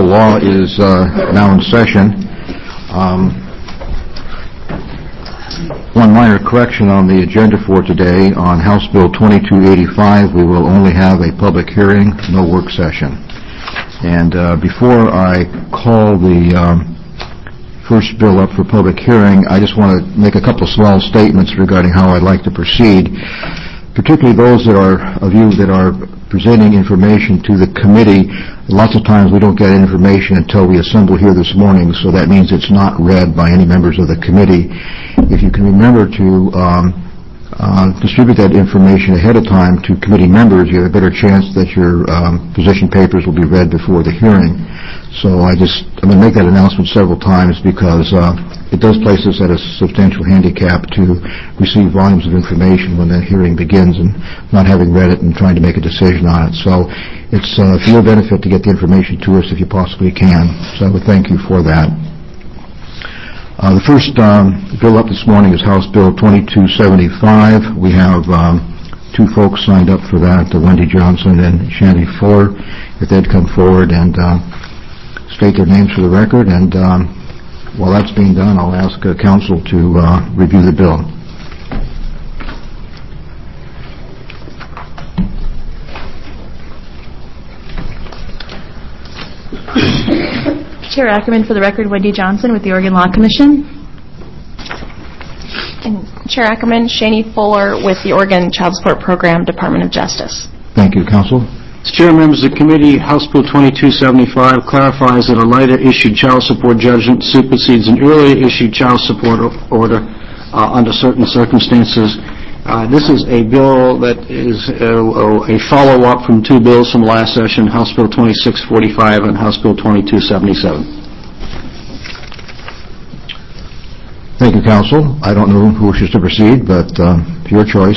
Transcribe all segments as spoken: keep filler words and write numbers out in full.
Federal Law is uh, now in session. Um, one minor correction on the agenda for today. On House Bill twenty-two eighty-five, we will only have a public hearing, no work session. And uh, before I call the um, first bill up for public hearing, I just want to make a couple of small statements regarding how I'd like to proceed, particularly those that are of you that are presenting information to the committee. Lots of times we don't get information until we assemble here this morning, so that means it's not read by any members of the committee. If you can remember to um, uh, distribute that information ahead of time to committee members, you have a better chance that your um, position papers will be read before the hearing. So I just, I'm going to make that announcement several times because uh, it does place us at a substantial handicap to receive volumes of information when the hearing begins and not having read it and trying to make a decision on it. So it's uh, for your benefit to get the information to us if you possibly can. So I would thank you for that. Uh, the first um, bill up this morning is House Bill twenty-two seventy-five. We have um, two folks signed up for that, uh, Wendy Johnson and Shandy Fuller. If they'd come forward and uh, state their names for the record, and um, while that's being done, I'll ask uh, council to uh, review the bill. Chair Ackerman, for the record, Wendy Johnson with the Oregon Law Commission. And Chair Ackerman, Shani Fuller with the Oregon Child Support Program, Department of Justice. Thank you, counsel. Mister Chair, members of the committee, House Bill twenty-two seventy-five clarifies that a later issued child support judgment supersedes an earlier issued child support order uh, under certain circumstances. Uh, this is a bill that is uh, a follow-up from two bills from last session, House Bill twenty-six forty-five and House Bill twenty-two seventy-seven. Thank you, counsel. I don't know who wishes to proceed, but uh, your choice.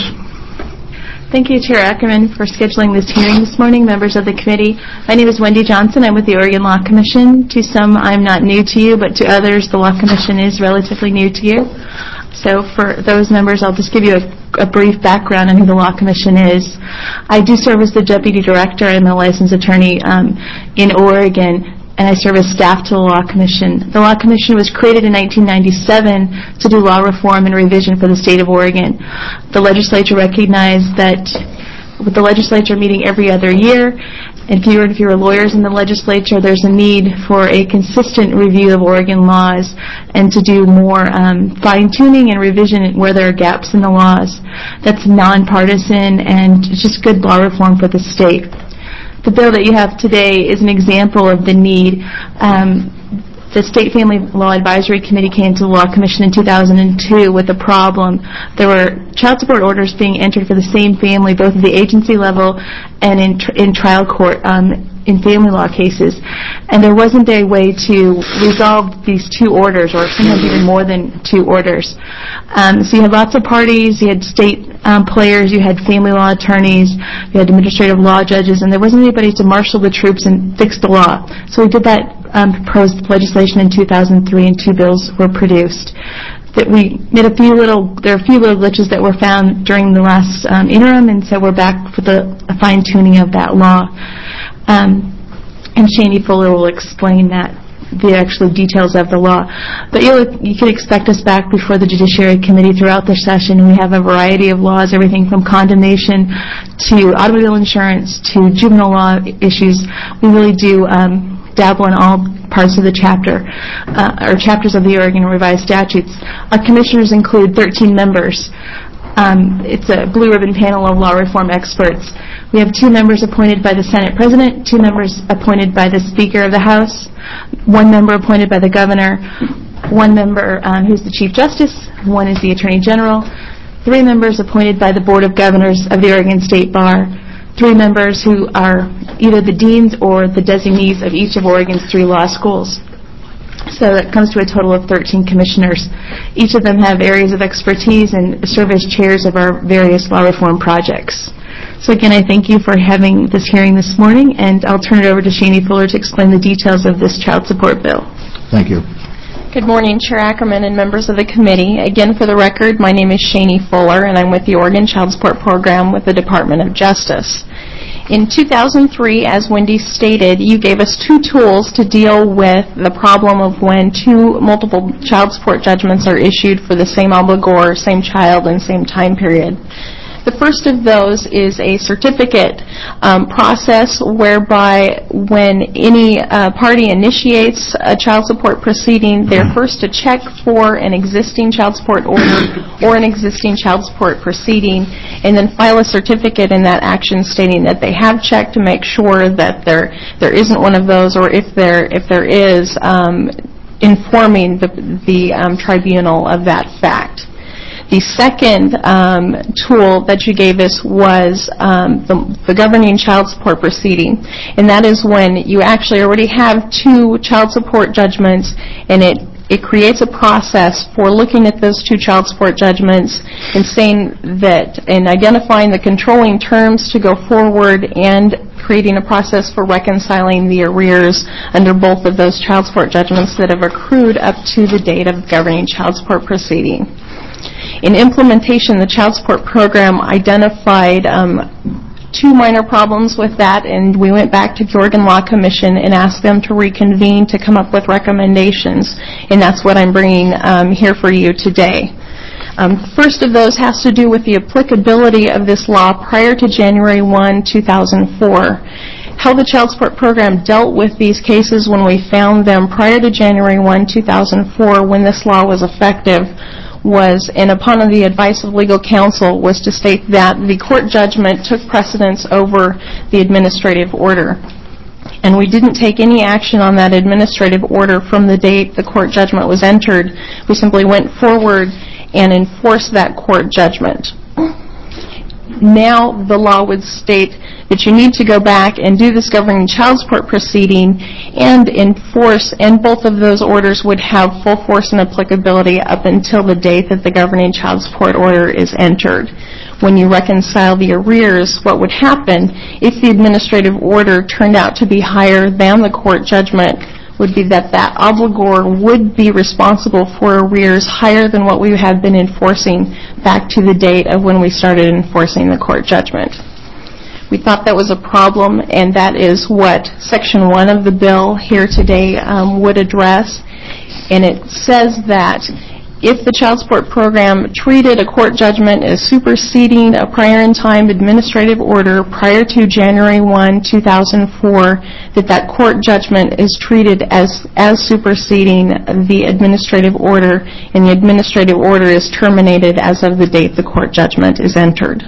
Thank you, Chair Ackerman, for scheduling this hearing this morning. Members of the committee, my name is Wendy Johnson. I'm with the Oregon Law Commission. To some, I'm not new to you, but to others, the Law Commission is relatively new to you. So for those members, I'll just give you a, a brief background on who the Law Commission is. I do serve as the Deputy Director. I'm a licensed attorney um, in Oregon, and I serve as staff to the Law Commission. The Law Commission was created in nineteen ninety-seven to do law reform and revision for the state of Oregon. The legislature recognized that with the legislature meeting every other year, and if you were, if you were lawyers in the legislature, there's a need for a consistent review of Oregon laws and to do more um, fine-tuning and revision where there are gaps in the laws. That's nonpartisan and just good law reform for the state. The bill that you have today is an example of the need. Um, the State Family Law Advisory Committee came to the Law Commission in two thousand two with a problem. There were child support orders being entered for the same family, both at the agency level and in, tr in trial court um, in family law cases. And there wasn't a way to resolve these two orders, or sometimes even more than two orders. Um, so you had lots of parties, you had state um, players, you had family law attorneys, you had administrative law judges, and there wasn't anybody to marshal the troops and fix the law. So we did that um, proposed legislation in two thousand three, and two bills were produced. That we made a few little, there are a few little glitches that were found during the last um, interim, and so we're back for the fine-tuning of that law. Um, and Shani Fuller will explain that, the actual details of the law. But you'll, you can expect us back before the Judiciary Committee throughout the session. We have a variety of laws, everything from condemnation to automobile insurance to juvenile law issues. We really do um, dabble in all parts of the chapter, uh, or chapters of the Oregon Revised Statutes. Our commissioners include thirteen members. Um, it's a blue ribbon panel of law reform experts. We have two members appointed by the Senate President, two members appointed by the Speaker of the House, one member appointed by the Governor, one member um, who's the Chief Justice, one is the Attorney General, three members appointed by the Board of Governors of the Oregon State Bar, three members who are either the deans or the designees of each of Oregon's three law schools. So that comes to a total of thirteen commissioners. Each of them have areas of expertise and serve as chairs of our various law reform projects. So again, I thank you for having this hearing this morning, and I'll turn it over to Shani Fuller to explain the details of this child support bill. Thank you. Good morning, Chair Ackerman and members of the committee. Again, for the record, my name is Shani Fuller, and I'm with the Oregon Child Support Program with the Department of Justice. In two thousand three, as Wendy stated, you gave us two tools to deal with the problem of when two multiple child support judgments are issued for the same obligor, same child, and same time period. The first of those is a certificate um, process whereby when any uh, party initiates a child support proceeding, they're first to check for an existing child support order or an existing child support proceeding, and then file a certificate in that action stating that they have checked to make sure that there there isn't one of those, or if there if there is, um, informing the, the um, tribunal of that fact. The second um, tool that you gave us was um, the, the governing child support proceeding, and that is when you actually already have two child support judgments, and it, it creates a process for looking at those two child support judgments and saying that, and identifying the controlling terms to go forward and creating a process for reconciling the arrears under both of those child support judgments that have accrued up to the date of governing child support proceeding. In implementation, the child support program identified um, two minor problems with that, and we went back to the Oregon Law Commission and asked them to reconvene to come up with recommendations, and that's what I'm bringing um, here for you today. Um, first of those has to do with the applicability of this law prior to January first, two thousand four. How the child support program dealt with these cases when we found them prior to January first, two thousand four, when this law was effective, was, and upon the advice of legal counsel, was to state that the court judgment took precedence over the administrative order. And we didn't take any action on that administrative order from the date the court judgment was entered. We simply went forward and enforced that court judgment. Now the law would state that you need to go back and do this governing child support proceeding and enforce, and both of those orders would have full force and applicability up until the date that the governing child support order is entered. When you reconcile the arrears, what would happen if the administrative order turned out to be higher than the court judgment would be that that obligor would be responsible for arrears higher than what we had been enforcing back to the date of when we started enforcing the court judgment. We thought that was a problem, and that is what Section one of the bill here today um, would address. And it says that if the child support program treated a court judgment as superseding a prior in time administrative order prior to January first, two thousand four, that that court judgment is treated as, as superseding the administrative order, and the administrative order is terminated as of the date the court judgment is entered.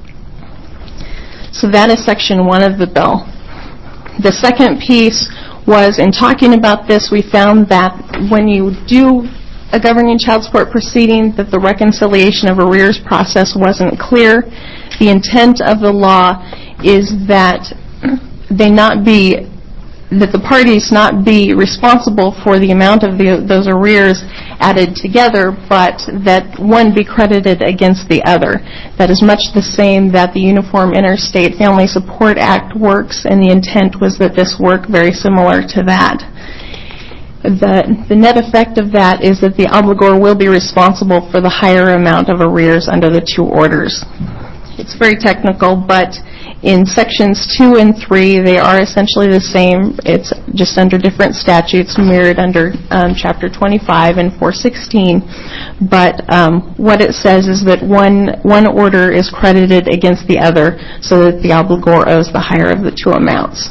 So that is Section one of the bill. The second piece was, in talking about this, we found that when you do a governing child support proceeding, that the reconciliation of arrears process wasn't clear. The intent of the law is that they not be, that the parties not be responsible for the amount of the, those arrears added together, but that one be credited against the other. That is much the same that the Uniform Interstate Family Support Act works, and the intent was that this work very similar to that. The, the net effect of that is that the obligor will be responsible for the higher amount of arrears under the two orders. It's very technical, but in Sections two and three, they are essentially the same. It's just under different statutes, mirrored under um, Chapter twenty-five and four sixteen. But um, what it says is that one, one order is credited against the other, so that the obligor owes the higher of the two amounts.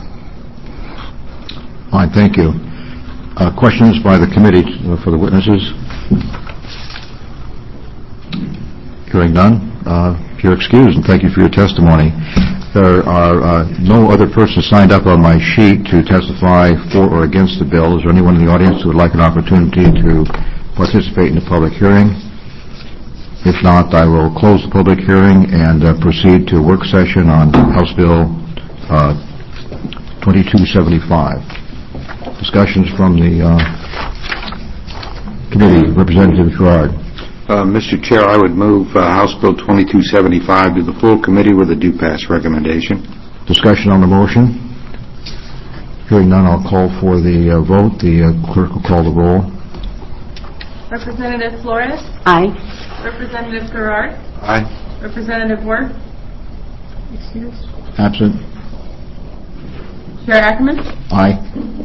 Fine, thank you. Uh, questions by the committee uh, for the witnesses? Hearing none, uh, you're excused, and thank you for your testimony. There are uh, no other persons signed up on my sheet to testify for or against the bill. Is there anyone in the audience who would like an opportunity to participate in the public hearing? If not, I will close the public hearing and uh, proceed to a work session on House Bill uh, twenty-two seventy-five. Discussions from the uh, committee. Representative Gerard. Uh, Mister Chair, I would move uh, House Bill twenty-two seventy-five to the full committee with a do-pass recommendation. Discussion on the motion. Hearing none, I'll call for the uh, vote. The uh, clerk will call the roll. Representative Flores? Aye. Representative Gerard? Aye. Representative Worth? Excused? Absent. Chair Ackerman? Aye.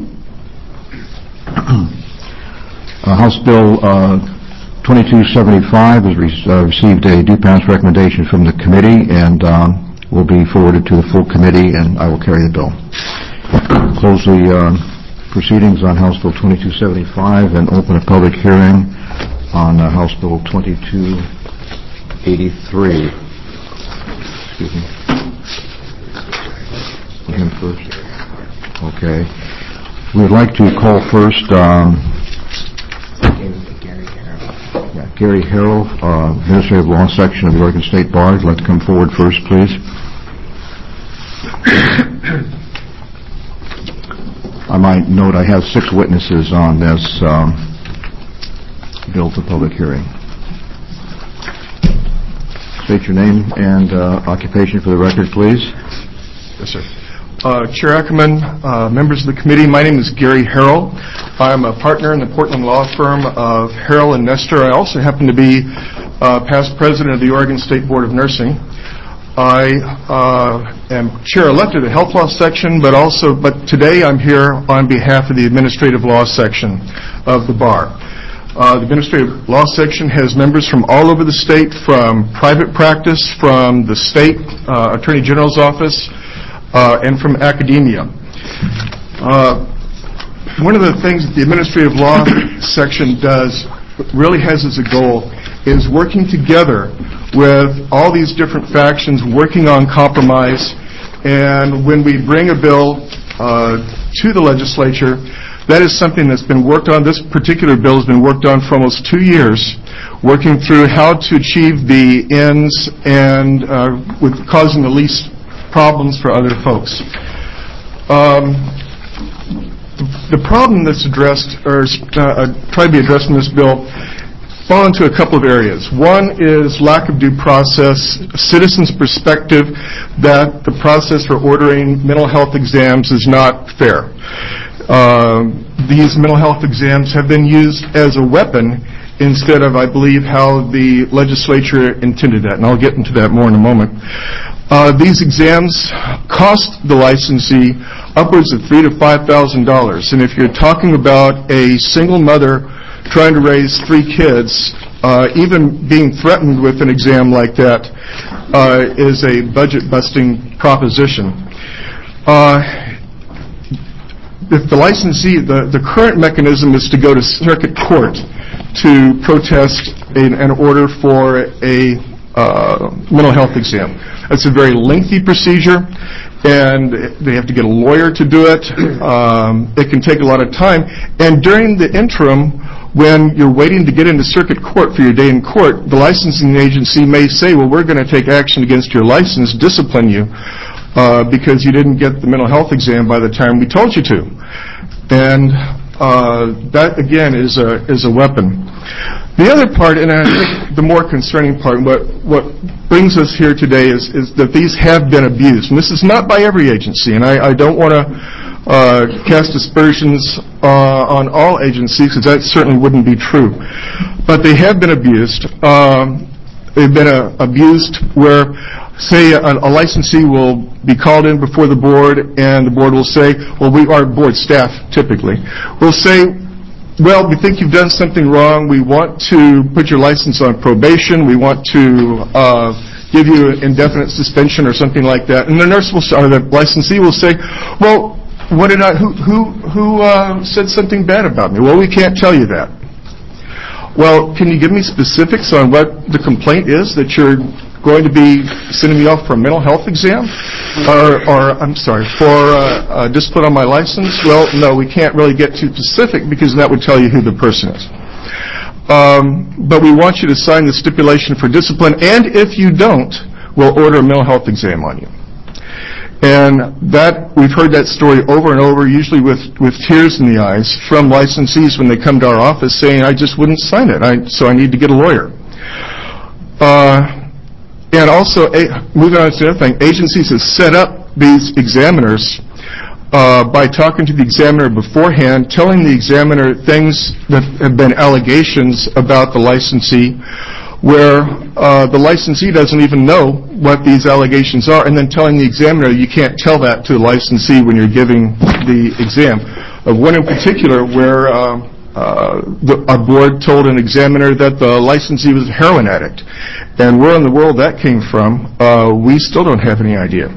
Uh, House Bill uh, twenty-two seventy-five has re- uh, received a due pass recommendation from the committee and um, will be forwarded to the full committee, and I will carry the bill. Close the uh, proceedings on House Bill twenty-two seventy-five and open a public hearing on uh, House Bill twenty-two eighty-three. Excuse me. Him first. Okay. We would like to call first um, yeah, Gary Harrell, uh, Administrative Law Section of the Oregon State Bar. I'd like to come forward first, please. I might note I have six witnesses on this um, bill for public hearing. State your name and uh, occupation for the record, please. Yes, sir. Uh, Chair Ackerman, uh, members of the committee, my name is Gary Harrell. I'm a partner in the Portland law firm of Harrell and Nestor. I also happen to be uh, past president of the Oregon State Board of Nursing. I uh, am chair-elected of the health law section, but also, but today I'm here on behalf of the administrative law section of the bar. Uh, the administrative law section has members from all over the state, from private practice, from the state uh, attorney general's office, Uh, and from academia. Uh, one of the things that the administrative law section does, really has as a goal, is working together with all these different factions, working on compromise, and when we bring a bill uh, to the legislature, that is something that's been worked on. This particular bill has been worked on for almost two years, working through how to achieve the ends and uh, with causing the least problems for other folks. Um, the problem that's addressed, or uh, tried to be addressed in this bill, fall into a couple of areas. One is lack of due process, a citizen's perspective that the process for ordering mental health exams is not fair. Uh, these mental health exams have been used as a weapon instead of, I believe, how the legislature intended that, and I'll get into that more in a moment. Uh, these exams cost the licensee upwards of three to five thousand dollars, and if you're talking about a single mother trying to raise three kids, uh, even being threatened with an exam like that uh, is a budget-busting proposition. Uh, if the licensee, the, the current mechanism is to go to circuit court to protest an, an order for a uh, mental health exam. It's a very lengthy procedure, and they have to get a lawyer to do it. Um, it can take a lot of time. And during the interim, when you're waiting to get into circuit court for your day in court, the licensing agency may say, well, we're going to take action against your license, discipline you, uh, because you didn't get the mental health exam by the time we told you to. And uh, that, again, is a, is a weapon. The other part, and I think the more concerning part, what, what brings us here today is, is that these have been abused. And this is not by every agency, and I, I don't want to uh, cast aspersions uh, on all agencies, because that certainly wouldn't be true. But they have been abused. Um, they've been uh, abused where, say, a, a licensee will be called in before the board, and the board will say, well, we, our board staff typically, will say, well, we think you've done something wrong. We want to put your license on probation. We want to uh, give you an indefinite suspension or something like that. And the nurse will, or the licensee will say, well, what did I, who, who, who uh, said something bad about me? Well, we can't tell you that. Well, can you give me specifics on what the complaint is that you're going to be sending me off for a mental health exam? Or, or I'm sorry, for uh, uh, discipline on my license? Well, no, we can't really get too specific because that would tell you who the person is. Um, but we want you to sign the stipulation for discipline, and if you don't, we'll order a mental health exam on you. And that, we've heard that story over and over, usually with, with tears in the eyes, from licensees when they come to our office saying, I just wouldn't sign it, I, so I need to get a lawyer. Uh, And also, moving on to the other thing, agencies have set up these examiners uh, by talking to the examiner beforehand, telling the examiner things that have been allegations about the licensee, where uh, the licensee doesn't even know what these allegations are, and then telling the examiner you can't tell that to the licensee when you're giving the exam. Uh, one in particular where uh, uh, the, our board told an examiner that the licensee was a heroin addict. And where in the world that came from, uh, we still don't have any idea.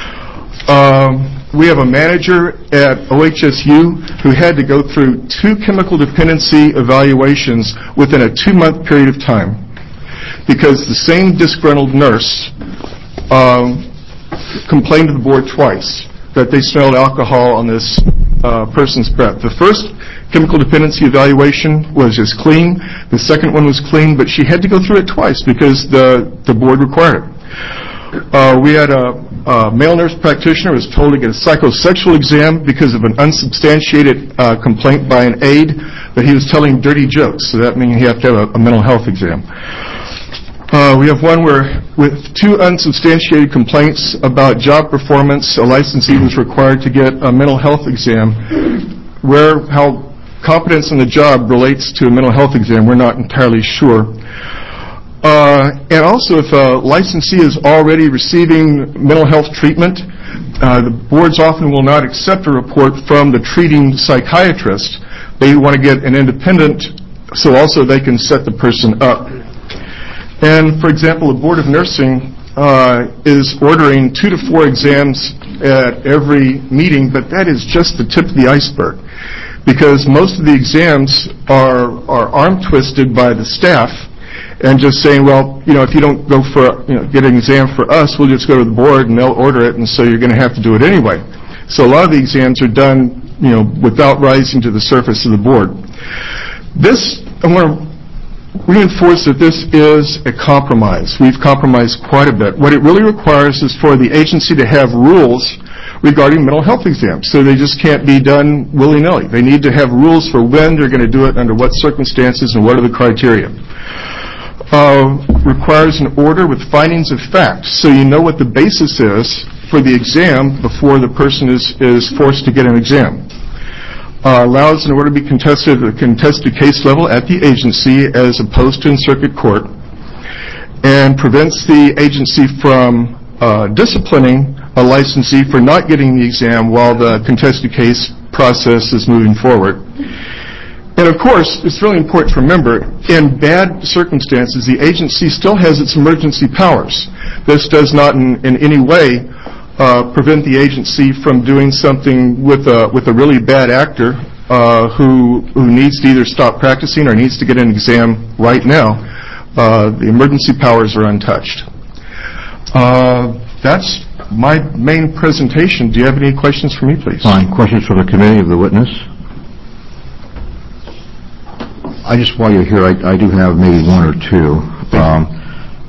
Um, we have a manager at O H S U who had to go through two chemical dependency evaluations within a two-month period of time, because the same disgruntled nurse um, complained to the board twice that they smelled alcohol on this uh, person's breath. The first chemical dependency evaluation was just clean. The second one was clean, but she had to go through it twice because the, the board required it. Uh, we had a, a male nurse practitioner who was told to get a psychosexual exam because of an unsubstantiated uh, complaint by an aide that he was telling dirty jokes. So that means he had to have a, a mental health exam. Uh, we have one where, with two unsubstantiated complaints about job performance, a licensee was required to get a mental health exam. Where how competence in the job relates to a mental health exam, we're not entirely sure. Uh, and also, if a licensee is already receiving mental health treatment, uh, the boards often will not accept a report from the treating psychiatrist. They want to get an independent, so also they can set the person up. And, for example, the Board of Nursing uh, is ordering two to four exams at every meeting, but that is just the tip of the iceberg, because most of the exams are, are arm-twisted by the staff and just saying, well, you know, if you don't go for, you know, get an exam for us, we'll just go to the board and they'll order it, and so you're going to have to do it anyway. So a lot of the exams are done, you know, without rising to the surface of the board. This, I want to reinforce that this is a compromise. We've compromised quite a bit. What it really requires is for the agency to have rules regarding mental health exams, so they just can't be done willy-nilly. They need to have rules for when they're going to do it, under what circumstances, and what are the criteria. Uh, requires an order with findings of fact, so you know what the basis is for the exam before the person is, is forced to get an exam. Uh, allows an order to be contested at a contested case level at the agency as opposed to in circuit court, and prevents the agency from uh, disciplining a licensee for not getting the exam while the contested case process is moving forward. And of course, it's really important to remember, in bad circumstances, the agency still has its emergency powers. This does not in, in any way Uh, prevent the agency from doing something with a with a really bad actor uh, who who needs to either stop practicing or needs to get an exam right now. Uh, the emergency powers are untouched. Uh, that's my main presentation. Do you have any questions for me, please? Fine. Questions for the committee of the witness? I just, while you're here, I, I do have maybe one or two. Um,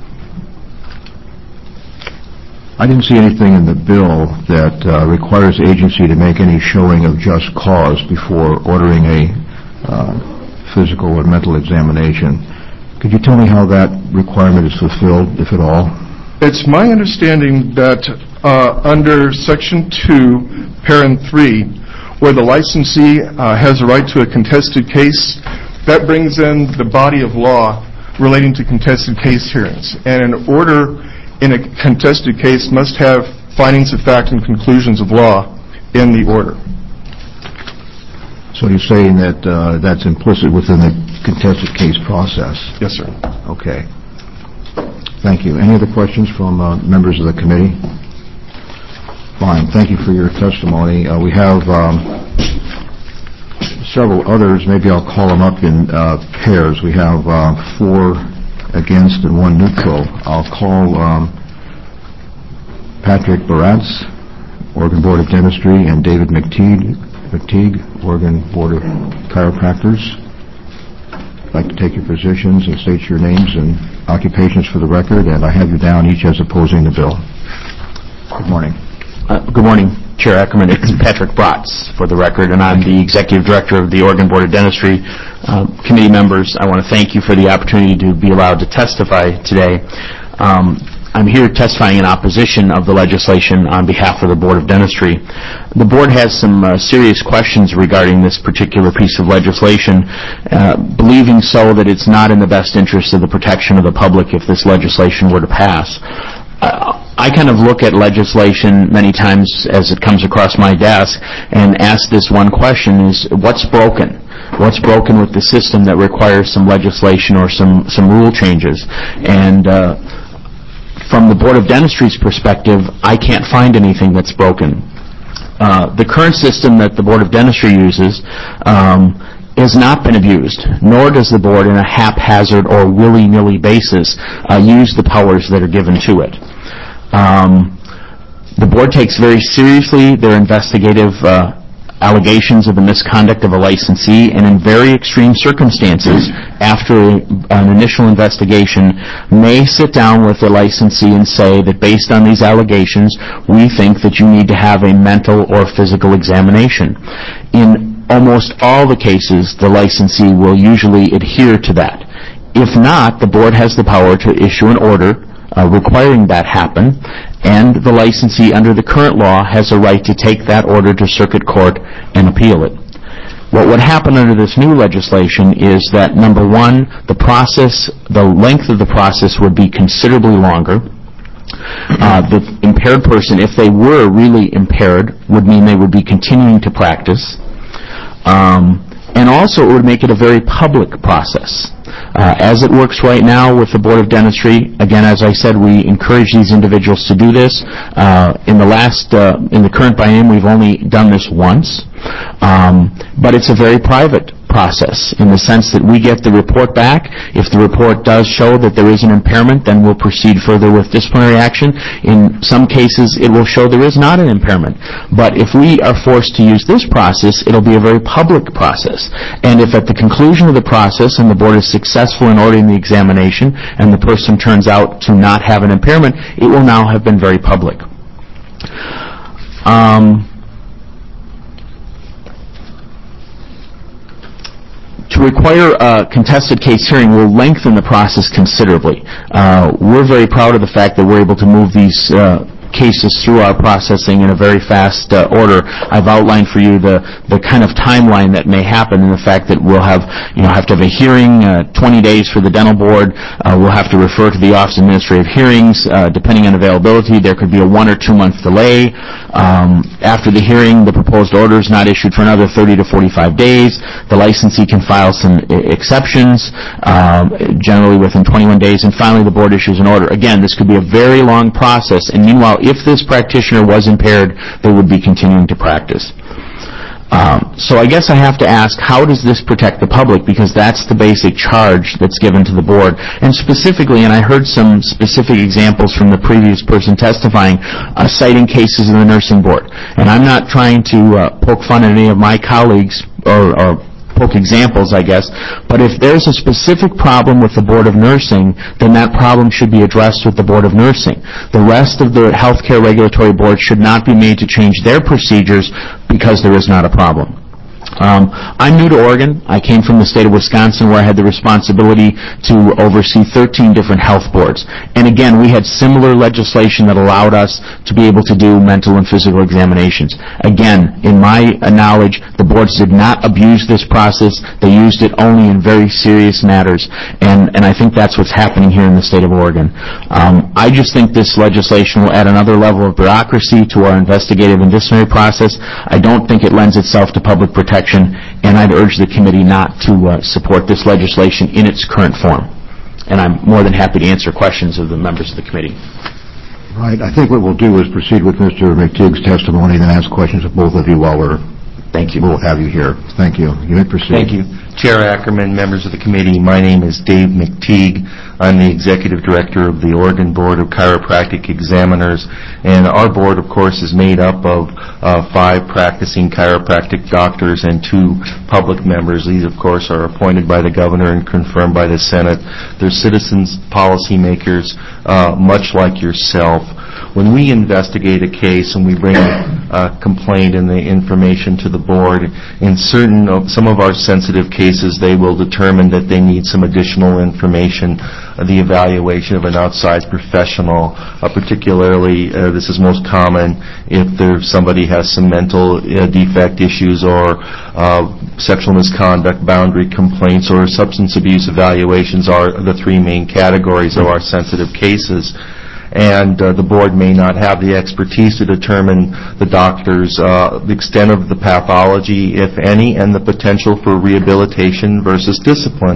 I didn't see anything in the bill that uh, requires the agency to make any showing of just cause before ordering a uh, physical or mental examination. Could you tell me how that requirement is fulfilled, if at all? It's my understanding that uh, under Section two, Parent three, where the licensee uh, has a right to a contested case, that brings in the body of law relating to contested case hearings. And an order in a contested case must have findings of fact and conclusions of law in the order. So you're saying that uh, that's implicit within the contested case process? Yes, sir. Okay. Thank you. Any other questions from uh, members of the committee? Fine. Thank you for your testimony. Uh, we have um, several others. Maybe I'll call them up in uh, pairs. We have uh, four against and one neutral. I'll call um, Patrick Baratz, Oregon Board of Dentistry, and David McTeague, McTeague, Oregon Board of Chiropractors. I'd like to take your positions and state your names and occupations for the record, and I have you down each as opposing the bill. Good morning. Uh, good morning, Chair Ackerman. It's Patrick Baratz, for the record, and I'm the Executive Director of the Oregon Board of Dentistry. Uh, committee members, I want to thank you for the opportunity to be allowed to testify today. Um, I'm here testifying in opposition of the legislation on behalf of the Board of Dentistry. The Board has some uh, serious questions regarding this particular piece of legislation, uh, believing so that it's not in the best interest of the protection of the public if this legislation were to pass. Uh, I kind of look at legislation many times as it comes across my desk and ask this one question is, what's broken? What's broken with the system that requires some legislation or some, some rule changes? And uh, from the Board of Dentistry's perspective, I can't find anything that's broken. Uh, the current system that the Board of Dentistry uses um, has not been abused, nor does the Board in a haphazard or willy-nilly basis uh, use the powers that are given to it. Um, the Board takes very seriously their investigative uh, allegations of the misconduct of a licensee, and in very extreme circumstances, after an initial investigation, may sit down with the licensee and say that based on these allegations, we think that you need to have a mental or physical examination. In almost all the cases, the licensee will usually adhere to that. If not, the Board has the power to issue an order Uh, requiring that happen, and the licensee under the current law has a right to take that order to circuit court and appeal it. What would happen under this new legislation is that, number one, the process, the length of the process would be considerably longer. Uh, the impaired person, if they were really impaired, would mean they would be continuing to practice. Um, and also it would make it a very public process. Uh, as it works right now with the Board of Dentistry, again, as I said, we encourage these individuals to do this. Uh, in the last, uh, in the current biennium, we've only done this once, um, but it's a very private process in the sense that we get the report back. If the report does show that there is an impairment, then we'll proceed further with disciplinary action. In some cases, it will show there is not an impairment. But if we are forced to use this process, it'll be a very public process. And if at the conclusion of the process and the Board is successful in ordering the examination and the person turns out to not have an impairment, it will now have been very public. Um... To require a contested case hearing will lengthen the process considerably. Uh, we're very proud of the fact that we're able to move these uh, cases through our processing in a very fast uh, order. I've outlined for you the, the kind of timeline that may happen, and the fact that we'll have, you know, have to have a hearing, uh, twenty days for the dental board. Uh, we'll have to refer to the Office of Administrative Hearings. Uh, depending on availability, there could be a one or two month delay. Um, after the hearing, the proposed order is not issued for another thirty to forty-five days. The licensee can file some I- exceptions, um, generally within twenty-one days, and finally the board issues an order. Again, this could be a very long process, and meanwhile, if this practitioner was impaired, they would be continuing to practice. Um, so I guess I have to ask, how does this protect the public? Because that's the basic charge that's given to the board. And specifically, and I heard some specific examples from the previous person testifying, uh, citing cases in the nursing board. And I'm not trying to uh, poke fun at any of my colleagues or, or poke examples, I guess, but if there's a specific problem with the Board of Nursing, then that problem should be addressed with the Board of Nursing. The rest of the healthcare regulatory board should not be made to change their procedures because there is not a problem. Um, I'm new to Oregon. I came from the state of Wisconsin, where I had the responsibility to oversee thirteen different health boards. And again, we had similar legislation that allowed us to be able to do mental and physical examinations. Again, in my knowledge, the boards did not abuse this process. They used it only in very serious matters. And, and I think that's what's happening here in the state of Oregon. Um, I just think this legislation will add another level of bureaucracy to our investigative and disciplinary process. I don't think it lends itself to public protection. And I'd urge the committee not to uh, support this legislation in its current form. And I'm more than happy to answer questions of the members of the committee. Right. I think what we'll do is proceed with Mister McTeague's testimony and then ask questions of both of you while we're... Thank you. We'll have you here. Thank you. You may proceed. Thank you. Chair Ackerman, members of the committee, my name is Dave McTeague. I'm the Executive Director of the Oregon Board of Chiropractic Examiners, and our board, of course, is made up of uh, five practicing chiropractic doctors and two public members. These, of course, are appointed by the governor and confirmed by the Senate. They're citizens, policymakers, uh, much like yourself. When we investigate a case and we bring a complaint and the information to the board, in certain, some of our sensitive cases, they will determine that they need some additional information. the evaluation of an outside professional, uh, particularly uh, this is most common if there somebody has some mental uh, defect issues or uh, sexual misconduct, boundary complaints, or substance abuse evaluations are the three main categories of our sensitive cases. And uh, the board may not have the expertise to determine the doctor's, uh, the extent of the pathology, if any, and the potential for rehabilitation versus discipline.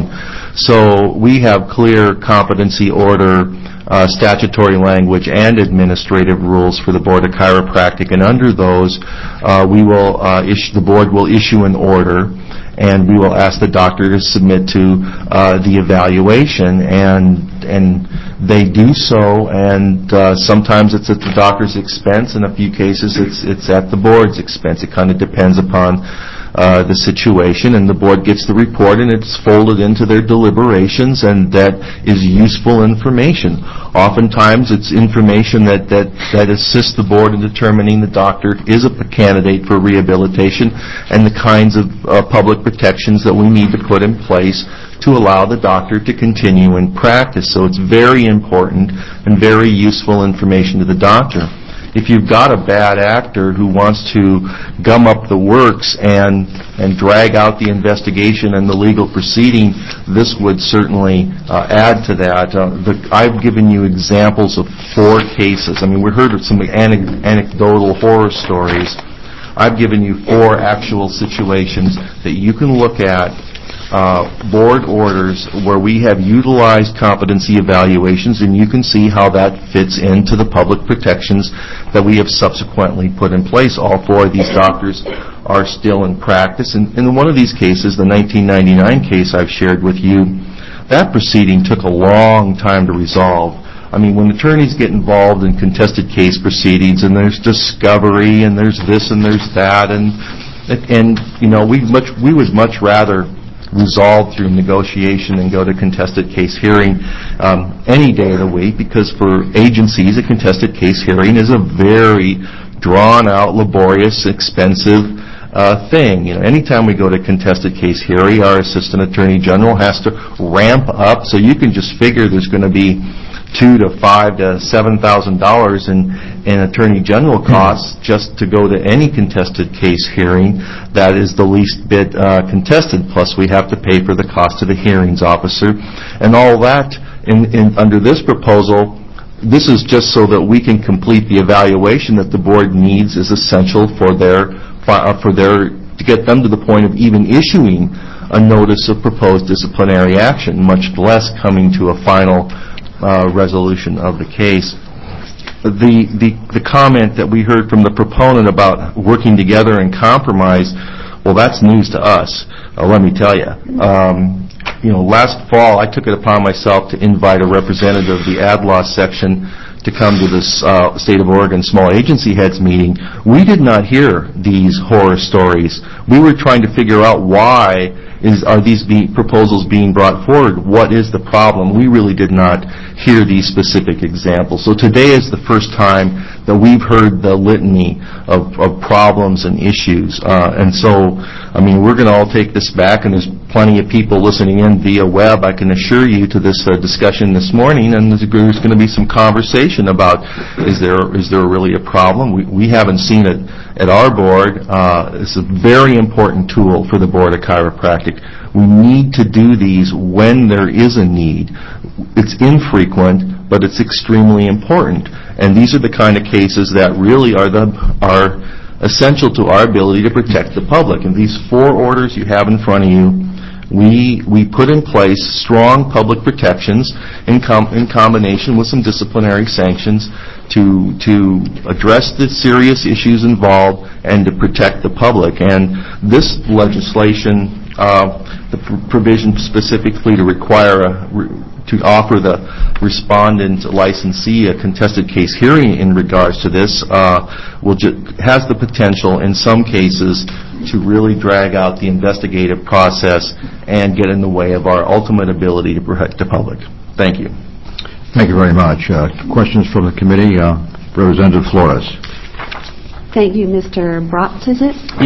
So we have clear competency order, uh, statutory language, and administrative rules for the Board of Chiropractic, and under those, uh, we will uh, issue, the board will issue an order, and we will ask the doctor to submit to uh, the evaluation, and and they do so, and uh, sometimes it's at the doctor's expense. In a few cases, it's it's at the board's expense. It kind of depends upon uh, the situation, and the board gets the report, and it's folded into their deliberations, and that is useful information. Oftentimes, it's information that, that, that assists the board in determining the doctor is a candidate for rehabilitation and the kinds of uh, public protections that we need to put in place to allow the doctor to continue in practice. So it's very important and very useful information to the doctor. If you've got a bad actor who wants to gum up the works and and drag out the investigation and the legal proceeding, this would certainly uh, add to that. Uh, the, I've given you examples of four cases. I mean, we heard of some ane- anecdotal horror stories. I've given you four actual situations that you can look at, uh, board orders where we have utilized competency evaluations, and you can see how that fits into the public protections that we have subsequently put in place. All four of these doctors are still in practice. And in one of these cases, the nineteen ninety-nine case I've shared with you, that proceeding took a long time to resolve. I mean, when attorneys get involved in contested case proceedings, and there's discovery, and there's this and there's that, and and you know, we much we would much rather resolve through negotiation and go to contested case hearing um, any day of the week, because for agencies, a contested case hearing is a very drawn-out, laborious, expensive Uh, thing. You know, anytime we go to contested case hearing, our Assistant Attorney General has to ramp up, so you can just figure there's going to be two to five to seven thousand dollars in in Attorney General costs just to go to any contested case hearing that is the least bit uh, contested. Plus, we have to pay for the cost of the hearings officer, and all that. In, in under this proposal, this is just so that we can complete the evaluation that the board needs is essential for their for their to get them to the point of even issuing a notice of proposed disciplinary action, much less coming to a final uh, resolution of the case. The, the the comment that we heard from the proponent about working together and compromise, well, that's news to us. Uh, let me tell you. Um, you know, last fall I took it upon myself to invite a representative of the ad law section to come to this uh, State of Oregon Small Agency Heads meeting. We did not hear these horror stories. We were trying to figure out why is are these be, proposals being brought forward. What is the problem? We really did not hear these specific examples. So today is the first time that we've heard the litany of, of problems and issues. Uh, and so, I mean, we're going to all take this back, and there's plenty of people listening in via web, I can assure you, to this uh, discussion this morning, and there's going to be some conversation about is there is there really a problem? We, we haven't seen it at our board. Uh, it's a very important tool for the Board of Chiropractic. We need to do these when there is a need. It's infrequent, but it's extremely important. And these are the kind of cases that really are the are essential to our ability to protect the public. And these four orders you have in front of you, we we put in place strong public protections in, com- in combination with some disciplinary sanctions to to address the serious issues involved and to protect the public. And this legislation, uh, the pr- provision specifically to require a re- to offer the respondent licensee a contested case hearing in regards to this uh, will ju- has the potential in some cases to really drag out the investigative process and get in the way of our ultimate ability to protect the public. Thank you. Thank you very much. Uh, questions from the committee? Uh, Representative Flores. Thank you, Mister Bratz, is it? Yes.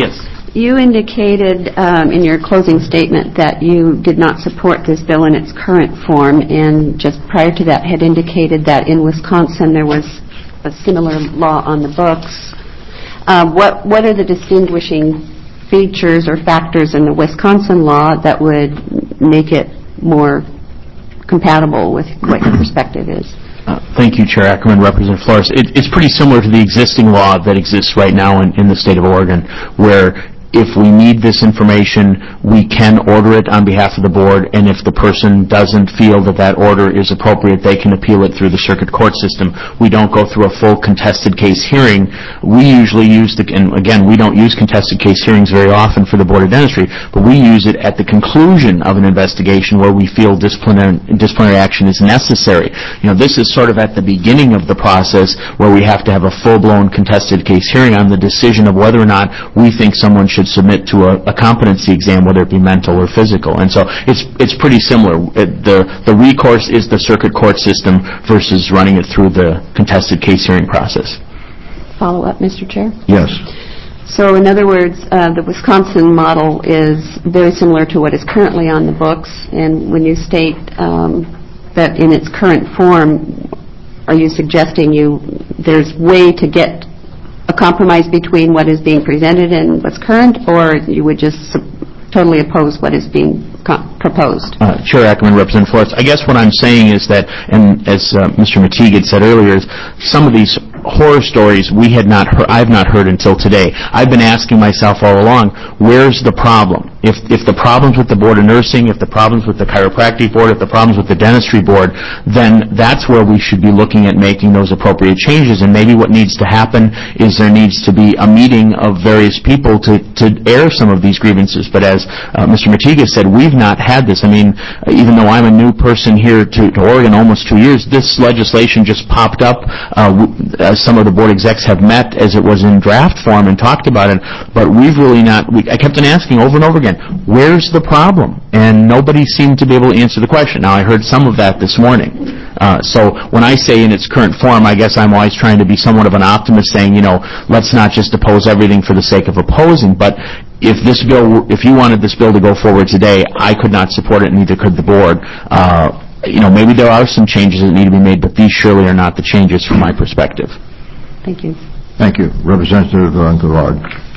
You indicated um, in your closing statement that you did not support this bill in its current form, and just prior to that had indicated that in Wisconsin there was a similar law on the books. Uh, what, what are the distinguishing features or factors in the Wisconsin law that would make it more compatible with what your perspective is? Uh, thank you, Chair Ackerman. Representative Flores. It, it's pretty similar to the existing law that exists right now in, in the state of Oregon, where if we need this information, we can order it on behalf of the board, and if the person doesn't feel that that order is appropriate, they can appeal it through the circuit court system. We don't go through a full contested case hearing. We usually use the, and again, we don't use contested case hearings very often for the Board of Dentistry, but we use it at the conclusion of an investigation where we feel disciplinary, disciplinary action is necessary. You know, this is sort of at the beginning of the process where we have to have a full-blown contested case hearing on the decision of whether or not we think someone should submit to a, a competency exam, whether it be mental or physical. And so it's it's pretty similar. It, the the recourse is the circuit court system versus running it through the contested case hearing process. Follow up, Mister Chair? Yes. So in other words, uh, the Wisconsin model is very similar to what is currently on the books, and when you state um, that in its current form, are you suggesting you there's way to get a compromise between what is being presented and what's current, or you would just su- totally oppose what is being co- proposed? Uh, Chair Ackerman, Representative Flores, I guess what I'm saying is that, and as uh, Mister Mattigue had said earlier, is some of these horror stories we had not heard, I've not heard until today. I've been asking myself all along, where's the problem? If if the problem's with the Board of Nursing, if the problem's with the Chiropractic Board, if the problem's with the Dentistry Board, then that's where we should be looking at making those appropriate changes. And maybe what needs to happen is there needs to be a meeting of various people to, to air some of these grievances. But as uh, Mister Mattigue said, we've not had this. I mean, uh, even though I'm a new person here to, to Oregon, almost two years, this legislation just popped up. Uh, w- uh, some of the board execs have met as it was in draft form and talked about it, but we've really not, we, I kept on asking over and over again, where's the problem? And nobody seemed to be able to answer the question. Now, I heard some of that this morning. Uh, so when I say in its current form, I guess I'm always trying to be somewhat of an optimist, saying, you know, let's not just oppose everything for the sake of opposing, but if this bill, if you wanted this bill to go forward today, I could not support it, neither could the board. Uh, you know, maybe there are some changes that need to be made, but these surely are not the changes from my perspective. Thank you. Thank you. Representative uh, Gillard.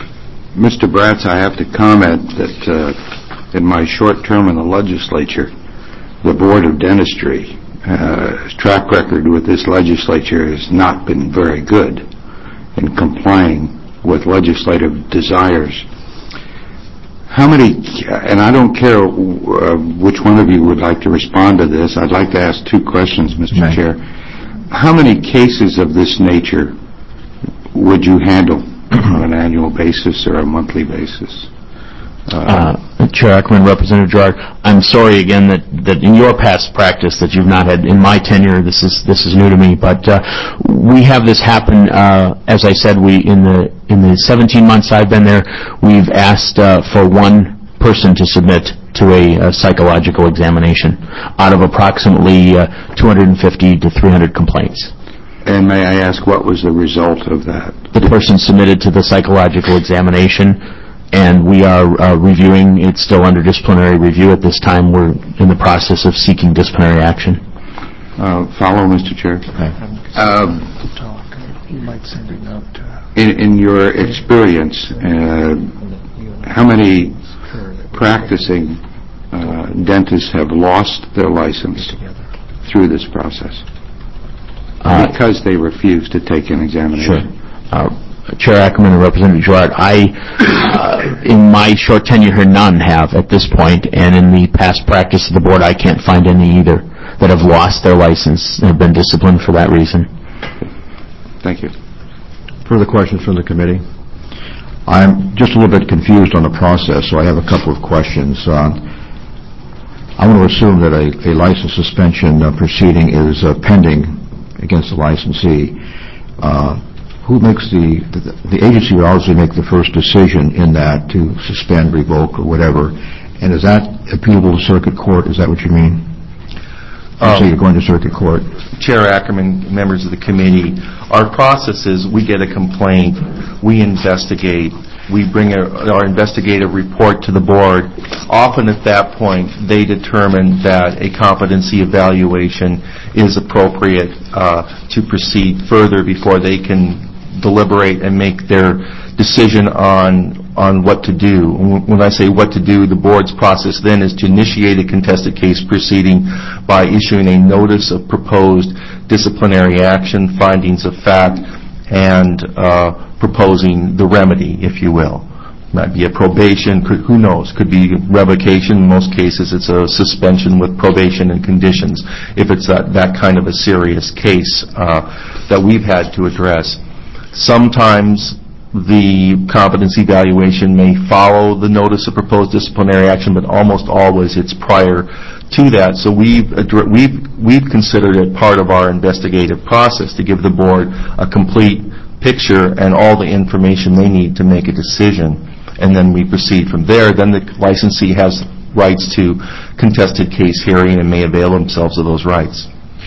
Mister Bratz, I have to comment that uh, in my short term in the legislature, the Board of Dentistry uh, track record with this legislature has not been very good in complying with legislative desires. How many, and I don't care uh, which one of you would like to respond to this, I'd like to ask two questions, Mister Right. Chair. How many cases of this nature would you handle on an annual basis or a monthly basis? Uh, uh, Chair Ackerman, Representative Gerard, I'm sorry again that, that in your past practice that you've not had, in my tenure, this is this is new to me, but uh, we have this happen, uh, as I said, we in the in the seventeen months I've been there, we've asked uh, for one person to submit to a, a psychological examination out of approximately uh, two hundred fifty to three hundred complaints. And may I ask, what was the result of that? The person submitted to the psychological examination, and we are uh, reviewing. It's still under disciplinary review at this time. We're in the process of seeking disciplinary action. Uh, follow, Mister Chair. Okay. Um, in, in your experience, uh, how many practicing uh, dentists have lost their license through this process? Uh, because they refuse to take an examination. Sure. Uh, Chair Ackerman and Representative Gerard, I, uh, in my short tenure here, none have at this point, and in the past practice of the board, I can't find any either that have lost their license and have been disciplined for that reason. Thank you. Further questions from the committee? I'm just a little bit confused on the process, so I have a couple of questions. Uh, I want to assume that a, a license suspension uh, proceeding is uh, pending against the licensee. Uh, who makes the, the, the agency would obviously make the first decision in that to suspend, revoke, or whatever. And is that appealable to circuit court? Is that what you mean? Um, so you're going to circuit court? Chair Ackerman, members of the committee, our process is we get a complaint, we investigate, We bring a, our investigative report to the board. Often at that point, they determine that a competency evaluation is appropriate uh, to proceed further before they can deliberate and make their decision on on what to do. When I say what to do, the board's process then is to initiate a contested case proceeding by issuing a notice of proposed disciplinary action, findings of fact, and uh, proposing the remedy, if you will. Might be a probation, could, who knows, could be revocation. In most cases, it's a suspension with probation and conditions, if it's that, that kind of a serious case uh, that we've had to address. Sometimes the competency evaluation may follow the notice of proposed disciplinary action, but almost always it's prior to that. So we've we've we've considered it part of our investigative process to give the board a complete picture and all the information they need to make a decision, and then we proceed from there. Then the licensee has rights to contested case hearing and may avail themselves of those rights.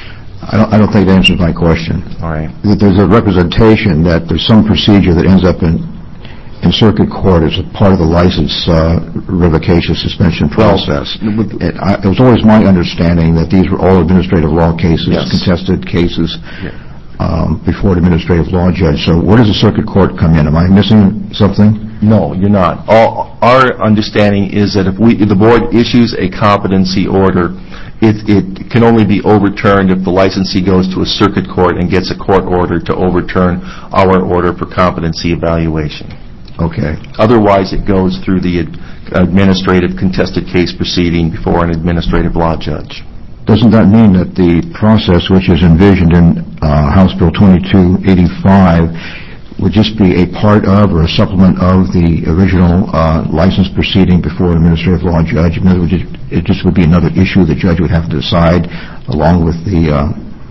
I don't, I don't think that answers my question. All right. There's a representation that there's some procedure that ends up in in circuit court as a part of the license uh, revocation suspension process. Well, it, I, it was always my understanding that these were all administrative law cases, yes. contested cases, yeah. um, before an administrative law judge. So where does the circuit court come in? Am I missing something? No, you're not. All, our understanding is that if we, if the board issues a competency order, It, it can only be overturned if the licensee goes to a circuit court and gets a court order to overturn our order for competency evaluation. Okay. Otherwise, it goes through the administrative contested case proceeding before an administrative law judge. Doesn't that mean that the process which is envisioned in uh, House Bill twenty-two eighty-five would just be a part of or a supplement of the original uh, license proceeding before an administrative law judge? In other words, it just would be another issue the judge would have to decide along with the uh,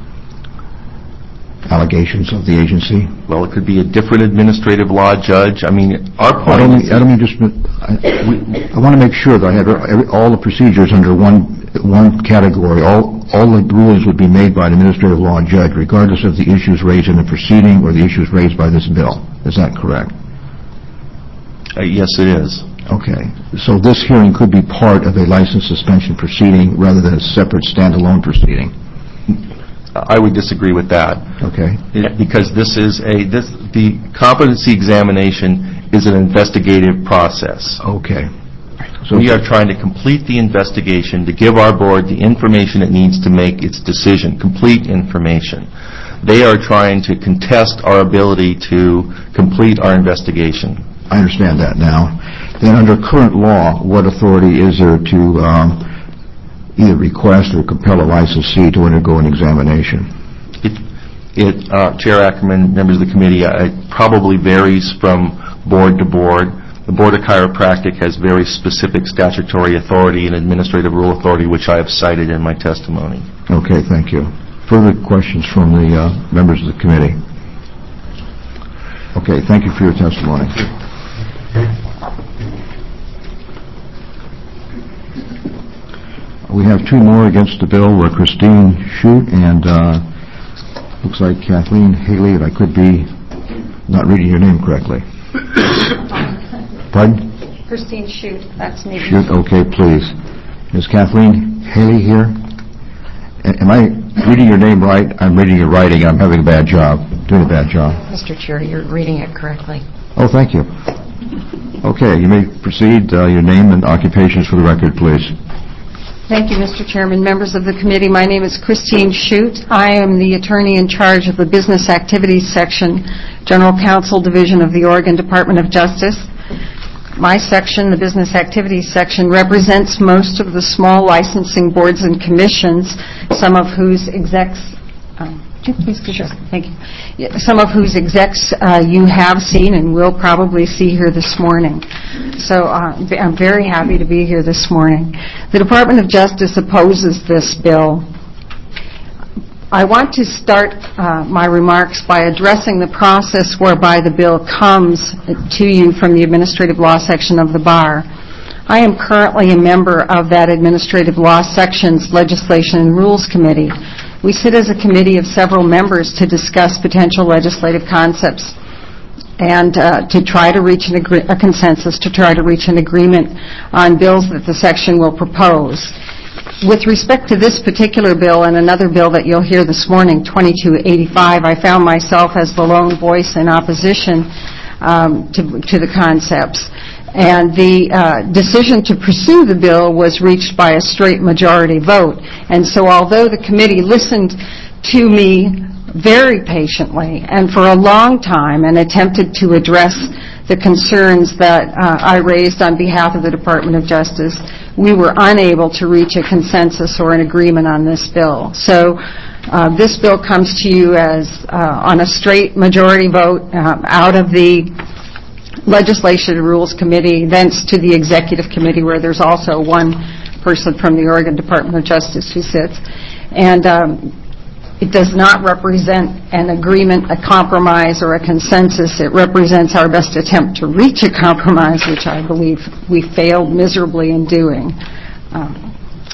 allegations of the agency? Well, it could be a different administrative law judge. I mean, our point I don't mean, is... I don't mean just... I, we, I want to make sure that I have every, all the procedures under one one category. All, all the rulings would be made by an administrative law judge, regardless of the issues raised in the proceeding or the issues raised by this bill. Is that correct? Uh, yes, it is. Okay. So this hearing could be part of a license suspension proceeding rather than a separate standalone proceeding? I would disagree with that. Okay. It, because this is a... this the competency examination is an investigative process. Okay. So we are trying to complete the investigation to give our board the information it needs to make its decision, complete information. They are trying to contest our ability to complete our investigation. I understand that now. Then under current law, what authority is there to um, either request or compel a licensee to undergo an examination? It, it uh, Chair Ackerman, members of the committee, uh, it probably varies from board to board. The Board of Chiropractic has very specific statutory authority and administrative rule authority, which I have cited in my testimony. Okay, thank you. Further questions from the uh, members of the committee? Okay, thank you for your testimony. We have two more against the bill. We're Christine Shute and uh, looks like Kathleen Haley, if I could be not reading your name correctly. Pardon? Christine Shute, that's me. Shute, okay, please. Is Kathleen Haley here? A- am I reading your name right? I'm reading your writing. I'm having a bad job, doing a bad job. Mister Chair, you're reading it correctly. Oh, thank you. Okay, you may proceed. Uh, your name and occupations for the record, please. Thank you, Mister Chairman. Members of the committee, my name is Christine Shute. I am the attorney in charge of the Business Activities Section, General Counsel Division of the Oregon Department of Justice. My section, the Business Activities Section, represents most of the small licensing boards and commissions, some of whose execs... Um, Please, sure. Thank you. Some of whose execs uh, you have seen and will probably see here this morning. So uh, I'm very happy to be here this morning. The Department of Justice opposes this bill. I want to start uh, my remarks by addressing the process whereby the bill comes to you from the Administrative Law Section of the Bar. I am currently a member of that Administrative Law Section's Legislation and Rules Committee. We sit as a committee of several members to discuss potential legislative concepts and uh, to try to reach an agree- a consensus, to try to reach an agreement on bills that the section will propose. With respect to this particular bill and another bill that you'll hear this morning, twenty-two eighty-five, I found myself as the lone voice in opposition um, to, to the concepts. And the uh, decision to pursue the bill was reached by a straight majority vote. And so although the committee listened to me very patiently and for a long time and attempted to address the concerns that uh, I raised on behalf of the Department of Justice, we were unable to reach a consensus or an agreement on this bill. So uh, this bill comes to you as uh, on a straight majority vote uh, out of the Legislation and Rules Committee, thence to the Executive Committee, where there's also one person from the Oregon Department of Justice who sits. And um, it does not represent an agreement, a compromise, or a consensus. It represents our best attempt to reach a compromise, which I believe we failed miserably in doing. Um,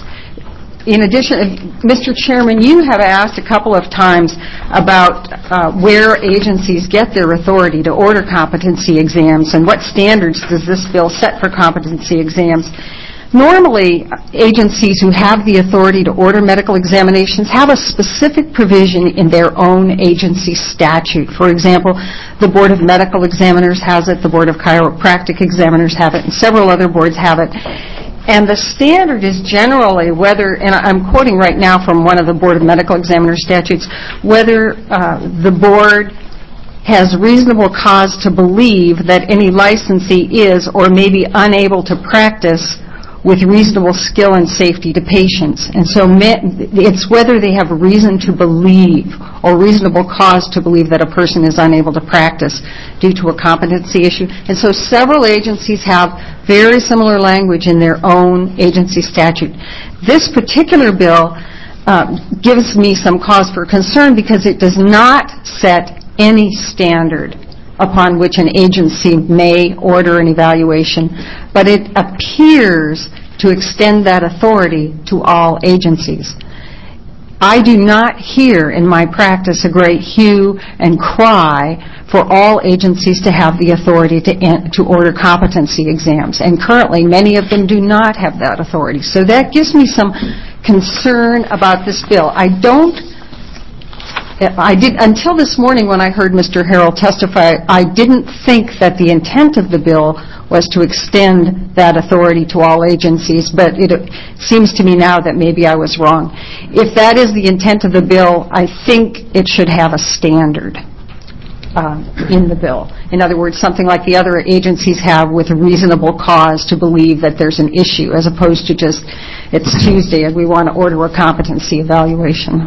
in addition, Mister Chairman, you have asked a couple of times about uh, where agencies get their authority to order competency exams and what standards does this bill set for competency exams. Normally, agencies who have the authority to order medical examinations have a specific provision in their own agency statute. For example, the Board of Medical Examiners has it, the Board of Chiropractic Examiners have it, and several other boards have it. And the standard is generally whether, and I'm quoting right now from one of the Board of Medical Examiners statutes, whether uh, the board has reasonable cause to believe that any licensee is or may be unable to practice with reasonable skill and safety to patients. And so it's whether they have reason to believe or reasonable cause to believe that a person is unable to practice due to a competency issue. And so several agencies have very similar language in their own agency statute. This particular bill uh, gives me some cause for concern because it does not set any standard upon which an agency may order an evaluation, but it appears to extend that authority to all agencies. I do not hear in my practice a great hue and cry for all agencies to have the authority to, to order competency exams, and currently many of them do not have that authority. So that gives me some concern about this bill. I don't I did, until this morning when I heard Mister Harrell testify, I didn't think that the intent of the bill was to extend that authority to all agencies, but it seems to me now that maybe I was wrong. If that is the intent of the bill, I think it should have a standard uh, in the bill. In other words, something like the other agencies have with a reasonable cause to believe that there's an issue, as opposed to just, it's Tuesday and we want to order a competency evaluation.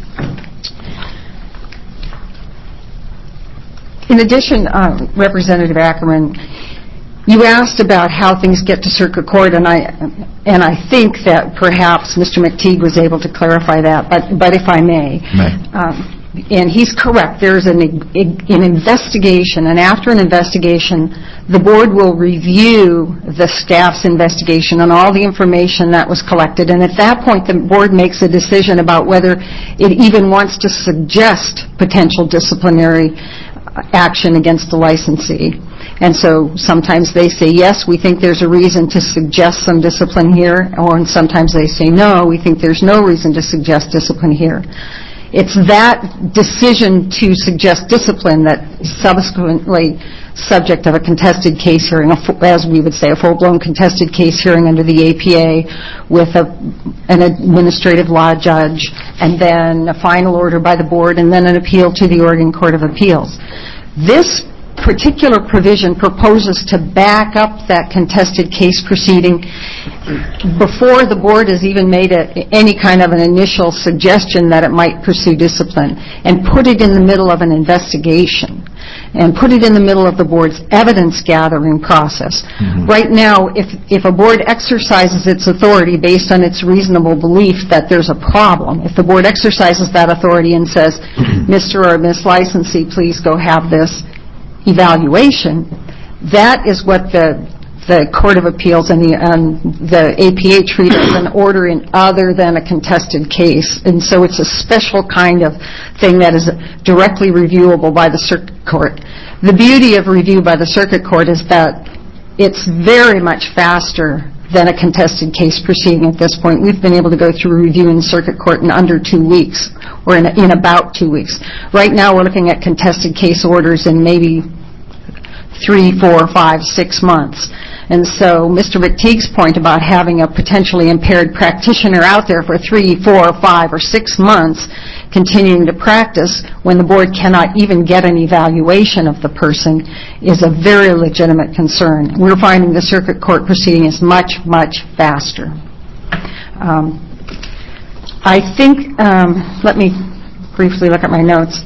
In addition, uh, Representative Ackerman, you asked about how things get to circuit court, and I and I think that perhaps Mister McTeague was able to clarify that, but, but if I may. May. Um, and he's correct. There's an, an investigation, and after an investigation, the board will review the staff's investigation and all the information that was collected, and at that point the board makes a decision about whether it even wants to suggest potential disciplinary action against the licensee. And so sometimes they say, yes, we think there's a reason to suggest some discipline here, or sometimes they say, no, we think there's no reason to suggest discipline here. It's that decision to suggest discipline that subsequently subject of a contested case hearing, as we would say, a full-blown contested case hearing under the A P A with a, an administrative law judge, and then a final order by the board, and then an appeal to the Oregon Court of Appeals. This particular provision proposes to back up that contested case proceeding before the board has even made a, any kind of an initial suggestion that it might pursue discipline, and put it in the middle of an investigation, and put it in the middle of the board's evidence-gathering process. Mm-hmm. Right now, if, if a board exercises its authority based on its reasonable belief that there's a problem, if the board exercises that authority and says, Mister or Miss Licensee, please go have this evaluation, that is what the the Court of Appeals and the, um, the A P A treat as an order in other than a contested case. And so it's a special kind of thing that is directly reviewable by the circuit court. The beauty of review by the circuit court is that it's very much faster than a contested case proceeding at this point. We've been able to go through review in circuit court in under two weeks, or in, in about two weeks. Right now we're looking at contested case orders in maybe three, four, five, six months. And so Mister McTeague's point about having a potentially impaired practitioner out there for three, four, five, or six months continuing to practice when the board cannot even get an evaluation of the person is a very legitimate concern. We're finding the circuit court proceeding is much, much faster. Um, I think, um, let me briefly look at my notes.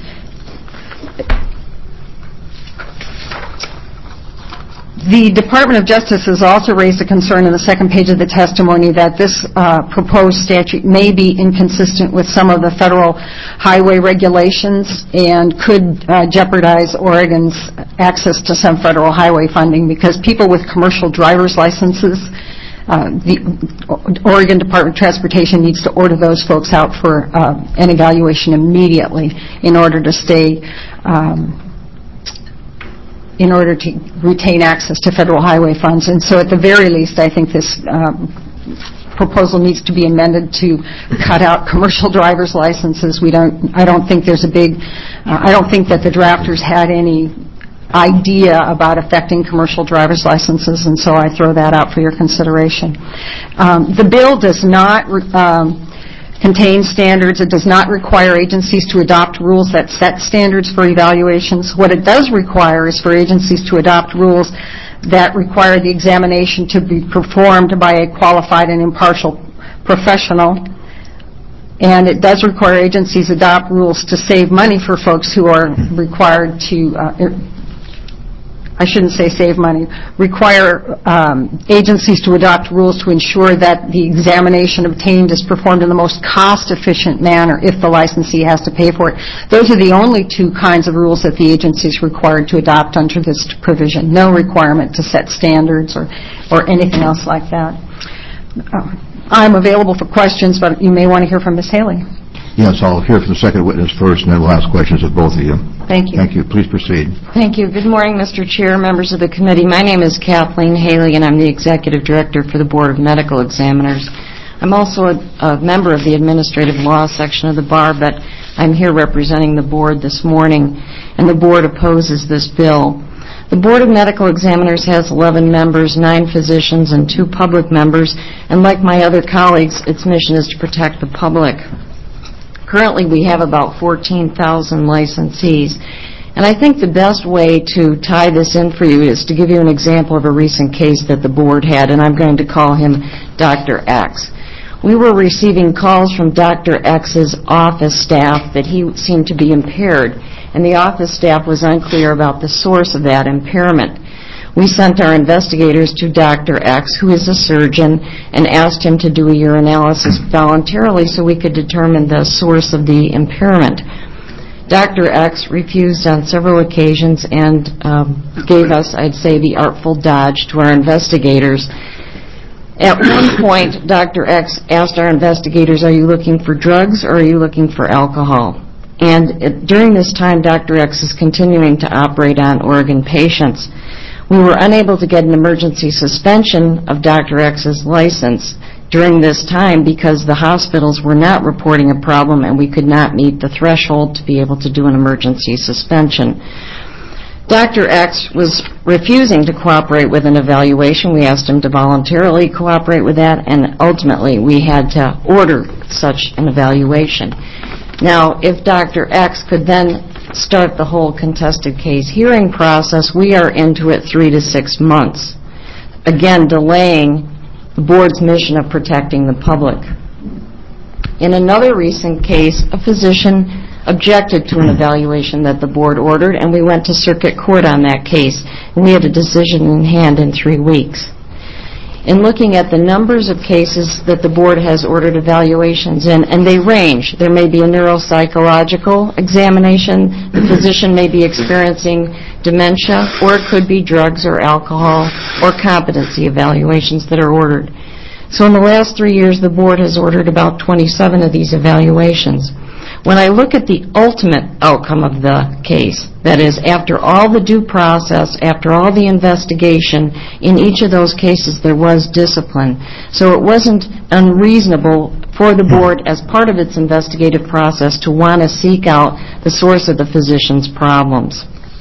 The Department of Justice has also raised a concern in the second page of the testimony that this uh, proposed statute may be inconsistent with some of the federal highway regulations and could uh, jeopardize Oregon's access to some federal highway funding, because people with commercial driver's licenses, uh, the Oregon Department of Transportation needs to order those folks out for uh, an evaluation immediately in order to stay um, in order to retain access to federal highway funds. And so at the very least, I think this um, proposal needs to be amended to cut out commercial driver's licenses. We don't, I don't think there's a big, uh, I don't think that the drafters had any idea about affecting commercial driver's licenses, and so I throw that out for your consideration. Um, the bill does not um, contains standards. It does not require agencies to adopt rules that set standards for evaluations. What it does require is for agencies to adopt rules that require the examination to be performed by a qualified and impartial professional. And it does require agencies adopt rules to save money for folks who are required to uh, I shouldn't say save money, require um, agencies to adopt rules to ensure that the examination obtained is performed in the most cost-efficient manner if the licensee has to pay for it. Those are the only two kinds of rules that the agency is required to adopt under this provision. No requirement to set standards or, or anything else like that. Uh, I'm available for questions, but you may want to hear from Miz Haley. Yes, I'll hear from the second witness first, and then we'll ask questions of both of you. Thank you. Thank you. Please proceed. Thank you. Good morning, Mister Chair, members of the committee. My name is Kathleen Haley, and I'm the Executive Director for the Board of Medical Examiners. I'm also a, a member of the Administrative Law section of the Bar, but I'm here representing the Board this morning, and the Board opposes this bill. The Board of Medical Examiners has eleven members, nine physicians, and two public members, and like my other colleagues, its mission is to protect the public. Currently, we have about fourteen thousand licensees, and I think the best way to tie this in for you is to give you an example of a recent case that the board had, and I'm going to call him Doctor X. We were receiving calls from Doctor X's office staff that he seemed to be impaired, and the office staff was unclear about the source of that impairment. We sent our investigators to Doctor X, who is a surgeon, and asked him to do a urinalysis voluntarily so we could determine the source of the impairment. Doctor X refused on several occasions and um, gave us, I'd say, the artful dodge to our investigators. At one point, Doctor X asked our investigators, are you looking for drugs or are you looking for alcohol? And it, during this time, Doctor X is continuing to operate on Oregon patients. We were unable to get an emergency suspension of Doctor X's license during this time because the hospitals were not reporting a problem and we could not meet the threshold to be able to do an emergency suspension. Doctor X was refusing to cooperate with an evaluation. We asked him to voluntarily cooperate with that, and ultimately we had to order such an evaluation. Now, if Doctor X could then start the whole contested case hearing process, we are into it three to six months, again delaying the board's mission of protecting the public. In another recent case, a physician objected to an evaluation that the board ordered, and we went to circuit court on that case, and we had a decision in hand in three weeks. In looking at the numbers of cases that the board has ordered evaluations in, and they range. There may be a neuropsychological examination, the physician may be experiencing dementia, or it could be drugs or alcohol or competency evaluations that are ordered. So in the last three years, the board has ordered about twenty-seven of these evaluations. When I look at the ultimate outcome of the case, that is, after all the due process, after all the investigation, in each of those cases there was discipline. So it wasn't unreasonable for the board, as part of its investigative process, to want to seek out the source of the physician's problems.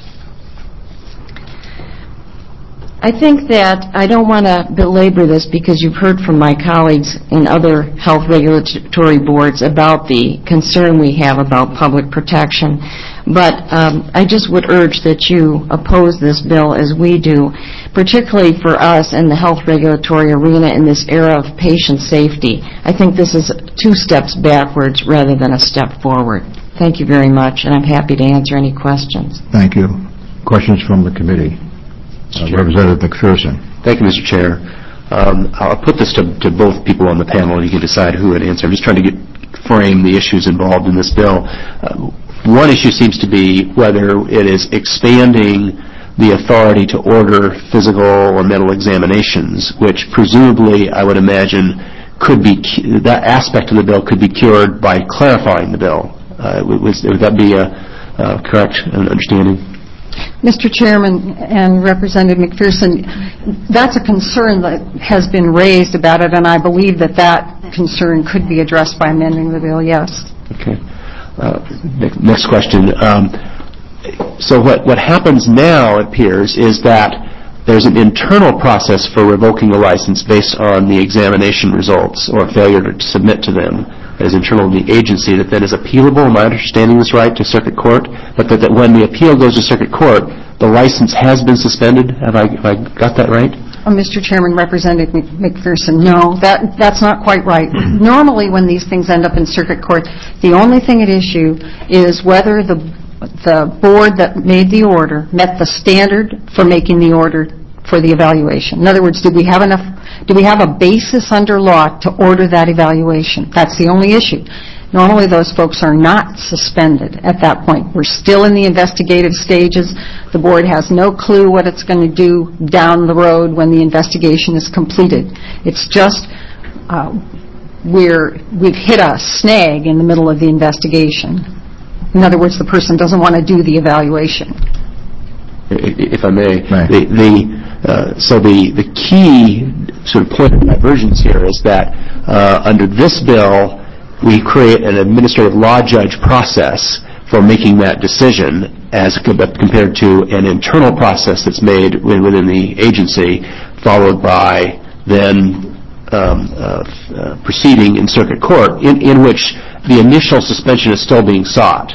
I think that I don't want to belabor this because you've heard from my colleagues in other health regulatory boards about the concern we have about public protection, but um, I just would urge that you oppose this bill as we do, particularly for us in the health regulatory arena in this era of patient safety. I think this is two steps backwards rather than a step forward. Thank you very much, and I'm happy to answer any questions. Thank you. Questions from the committee? Uh, Representative McPherson. Thank you, Mister Chair. Um, I'll put this to, to both people on the panel, and you can decide who would answer. I'm just trying to get, frame the issues involved in this bill. Uh, one issue seems to be whether it is expanding the authority to order physical or mental examinations, which presumably, I would imagine, could be that aspect of the bill could be cured by clarifying the bill. Uh, would, would that be a uh, correct understanding? Mister Chairman and Representative McPherson, that's a concern that has been raised about it, and I believe that that concern could be addressed by amending the bill, yes. Okay. Uh, next question. Um, so what, what happens now, it appears, is that there's an internal process for revoking a license based on the examination results or failure to submit to them. That is internal to the agency, that then is appealable, am I understanding this right, to circuit court? But that, that when the appeal goes to circuit court, the license has been suspended? Have I, have I got that right? Oh, Mister Chairman, Representative McPherson, no, that, that's not quite right. Normally when these things end up in circuit court, the only thing at issue is whether the, the board that made the order met the standard for making the order for the evaluation. In other words, did we have enough, do we have a basis under law to order that evaluation? That's the only issue. Normally those folks are not suspended at that point. We're still in the investigative stages. The board has no clue what it's going to do down the road when the investigation is completed. It's just uh, we're, we've hit a snag in the middle of the investigation. In other words, the person doesn't want to do the evaluation. If I may, right. the, the Uh, so the, the key sort of point of divergence here is that uh, under this bill, we create an administrative law judge process for making that decision as compared to an internal process that's made within the agency, followed by then um, uh, uh, proceeding in circuit court, in, in which the initial suspension is still being sought.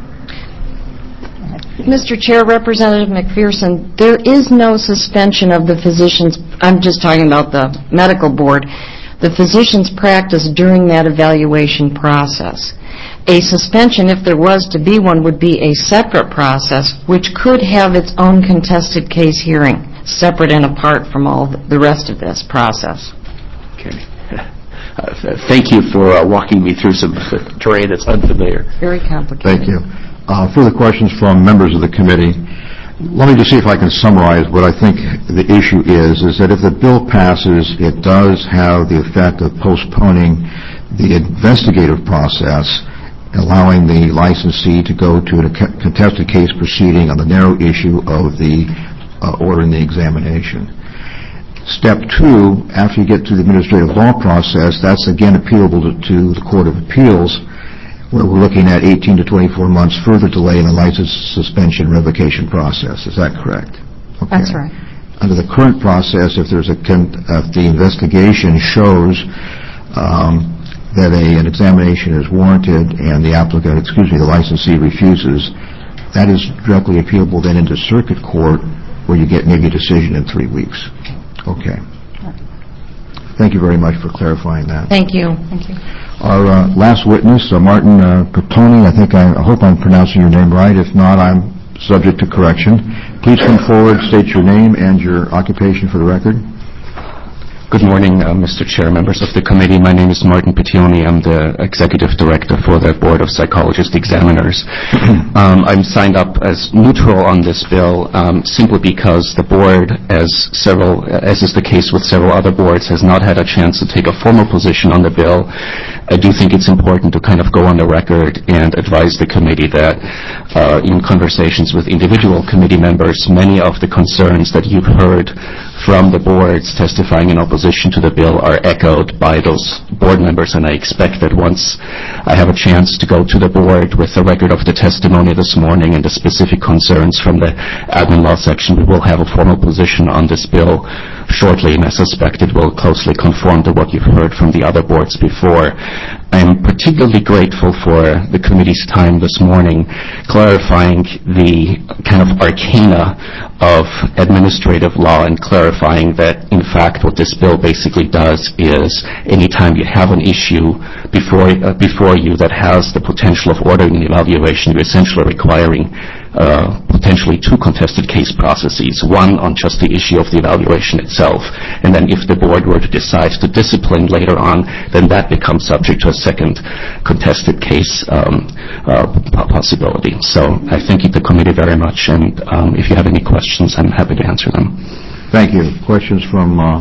Mister Chair, Representative McPherson, there is no suspension of the physician's, I'm just talking about the medical board, the physician's practice during that evaluation process. A suspension, if there was to be one, would be a separate process which could have its own contested case hearing, separate and apart from all the rest of this process. Okay. Uh, thank you for uh, walking me through some terrain that's unfamiliar. Very complicated. Thank you. Uh, further questions from members of the committee? Let me just see if I can summarize what I think the issue is, is that if the bill passes, it does have the effect of postponing the investigative process, allowing the licensee to go to a contested case proceeding on the narrow issue of the uh, ordering the examination. Step two, after you get to the administrative law process, that's again appealable to, to the Court of Appeals, where we're looking at eighteen to twenty-four months further delay in the license suspension revocation process. Is that correct? Okay. That's right. Under the current process, if there's a con if the investigation shows um, that a, an examination is warranted and the applicant, excuse me, the licensee refuses, that is directly appealable then into circuit court, where you get maybe a decision in three weeks. Okay. Thank you very much for clarifying that. Thank you. Thank you. Our uh, last witness, uh, Martin uh, Petoni, I think I, I hope I'm pronouncing your name right. If not, I'm subject to correction. Please come forward, state your name and your occupation for the record. Good morning, uh, Mister Chair, members of the committee. My name is Martin Petioni. I'm the Executive Director for the Board of Psychologist Examiners. um, I'm signed up as neutral on this bill um, simply because the board, as several, as is the case with several other boards, has not had a chance to take a formal position on the bill. I do think it's important to kind of go on the record and advise the committee that uh, in conversations with individual committee members, many of the concerns that you've heard from the boards testifying in opposition to the bill are echoed by those board members, and I expect that once I have a chance to go to the board with a record of the testimony this morning and the specific concerns from the admin law section, we will have a formal position on this bill shortly, and I suspect it will closely conform to what you've heard from the other boards before. I'm particularly grateful for the committee's time this morning clarifying the kind of arcana of administrative law and clarifying that, in fact, what this bill basically does is anytime you have an issue before, uh, before you that has the potential of ordering an evaluation, you're essentially requiring Uh, potentially two contested case processes, one on just the issue of the evaluation itself, and then if the board were to decide to discipline later on, then that becomes subject to a second contested case um, uh, possibility. So I thank the committee very much, and um, if you have any questions, I'm happy to answer them. Thank you. Questions from uh,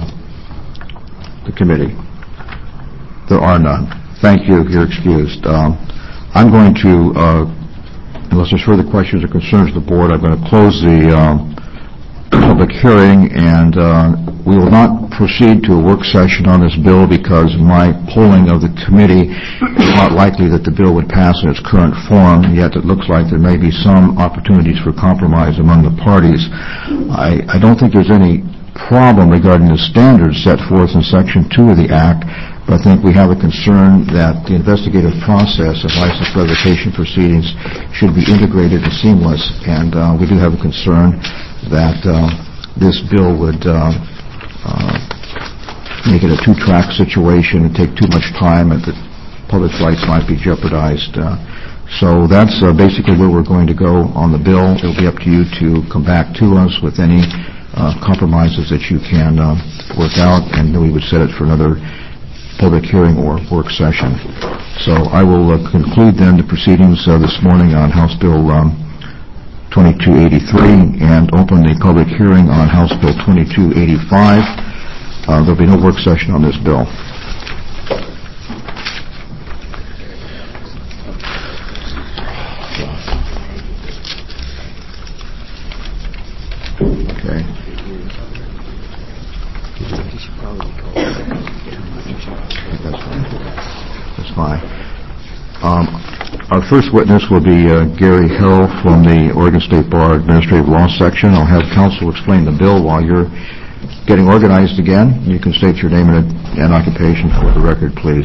the committee? There are none. Thank you. You're excused. Um, I'm going to uh, Unless there's further questions or concerns of the board, I'm going to close the um, public hearing, and uh, we will not proceed to a work session on this bill because my polling of the committee is not likely that the bill would pass in its current form, yet it looks like there may be some opportunities for compromise among the parties. I, I don't think there's any problem regarding the standards set forth in Section two of the Act, but I think we have a concern that the investigative process of license revocation proceedings should be integrated and seamless, and uh, we do have a concern that uh, this bill would uh, uh, make it a two-track situation and take too much time, and the public rights might be jeopardized. Uh, so that's uh, basically where we're going to go on the bill. It will be up to you to come back to us with any uh, compromises that you can uh, work out, and then we would set it for another public hearing or work session. So I will uh, conclude then the proceedings uh, this morning on House Bill um, twenty-two eighty-three and open the public hearing on House Bill twenty-two eighty-five. Uh, there'll be no work session on this bill. Okay. That's fine. Um, our first witness will be uh, Gary Harrell from the Oregon State Bar Administrative Law Section. I'll have counsel explain the bill while you're getting organized again. You can state your name and, and occupation for the record, please.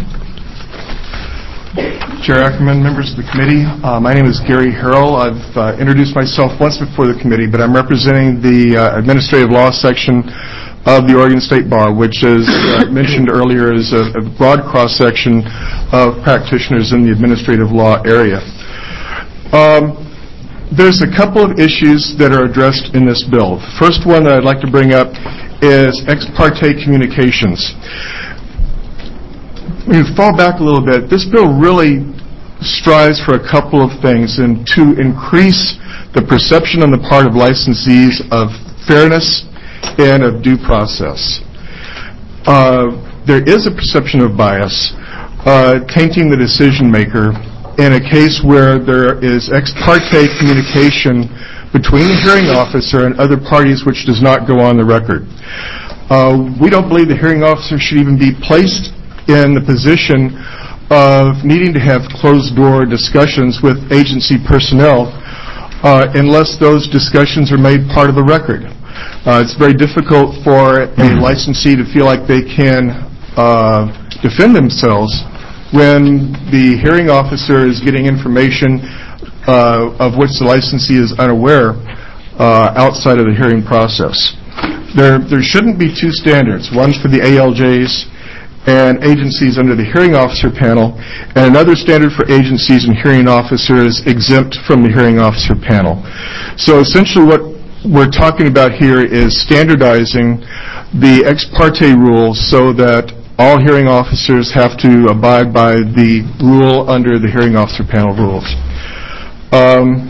Chair Ackerman, members of the committee, uh, my name is Gary Harrell. I've uh, introduced myself once before the committee, but I'm representing the uh, Administrative Law Section of the Oregon State Bar, which, as uh, mentioned earlier, is a, a broad cross-section of practitioners in the administrative law area. Um, there's a couple of issues that are addressed in this bill. The first one that I'd like to bring up is ex parte communications. When you fall back a little bit, this bill really strives for a couple of things, and to increase the perception on the part of licensees of fairness and of due process. Uh, there is a perception of bias uh, tainting the decision maker in a case where there is ex parte communication between the hearing officer and other parties which does not go on the record. Uh, we don't believe the hearing officer should even be placed in the position of needing to have closed-door discussions with agency personnel uh, unless those discussions are made part of the record. Uh, it's very difficult for a licensee to feel like they can uh, defend themselves when the hearing officer is getting information uh, of which the licensee is unaware uh, outside of the hearing process. There, there shouldn't be two standards, one for the A L Js and agencies under the hearing officer panel, and another standard for agencies and hearing officers exempt from the hearing officer panel. So essentially what we're talking about here is standardizing the ex parte rules so that all hearing officers have to abide by the rule under the hearing officer panel rules. Um,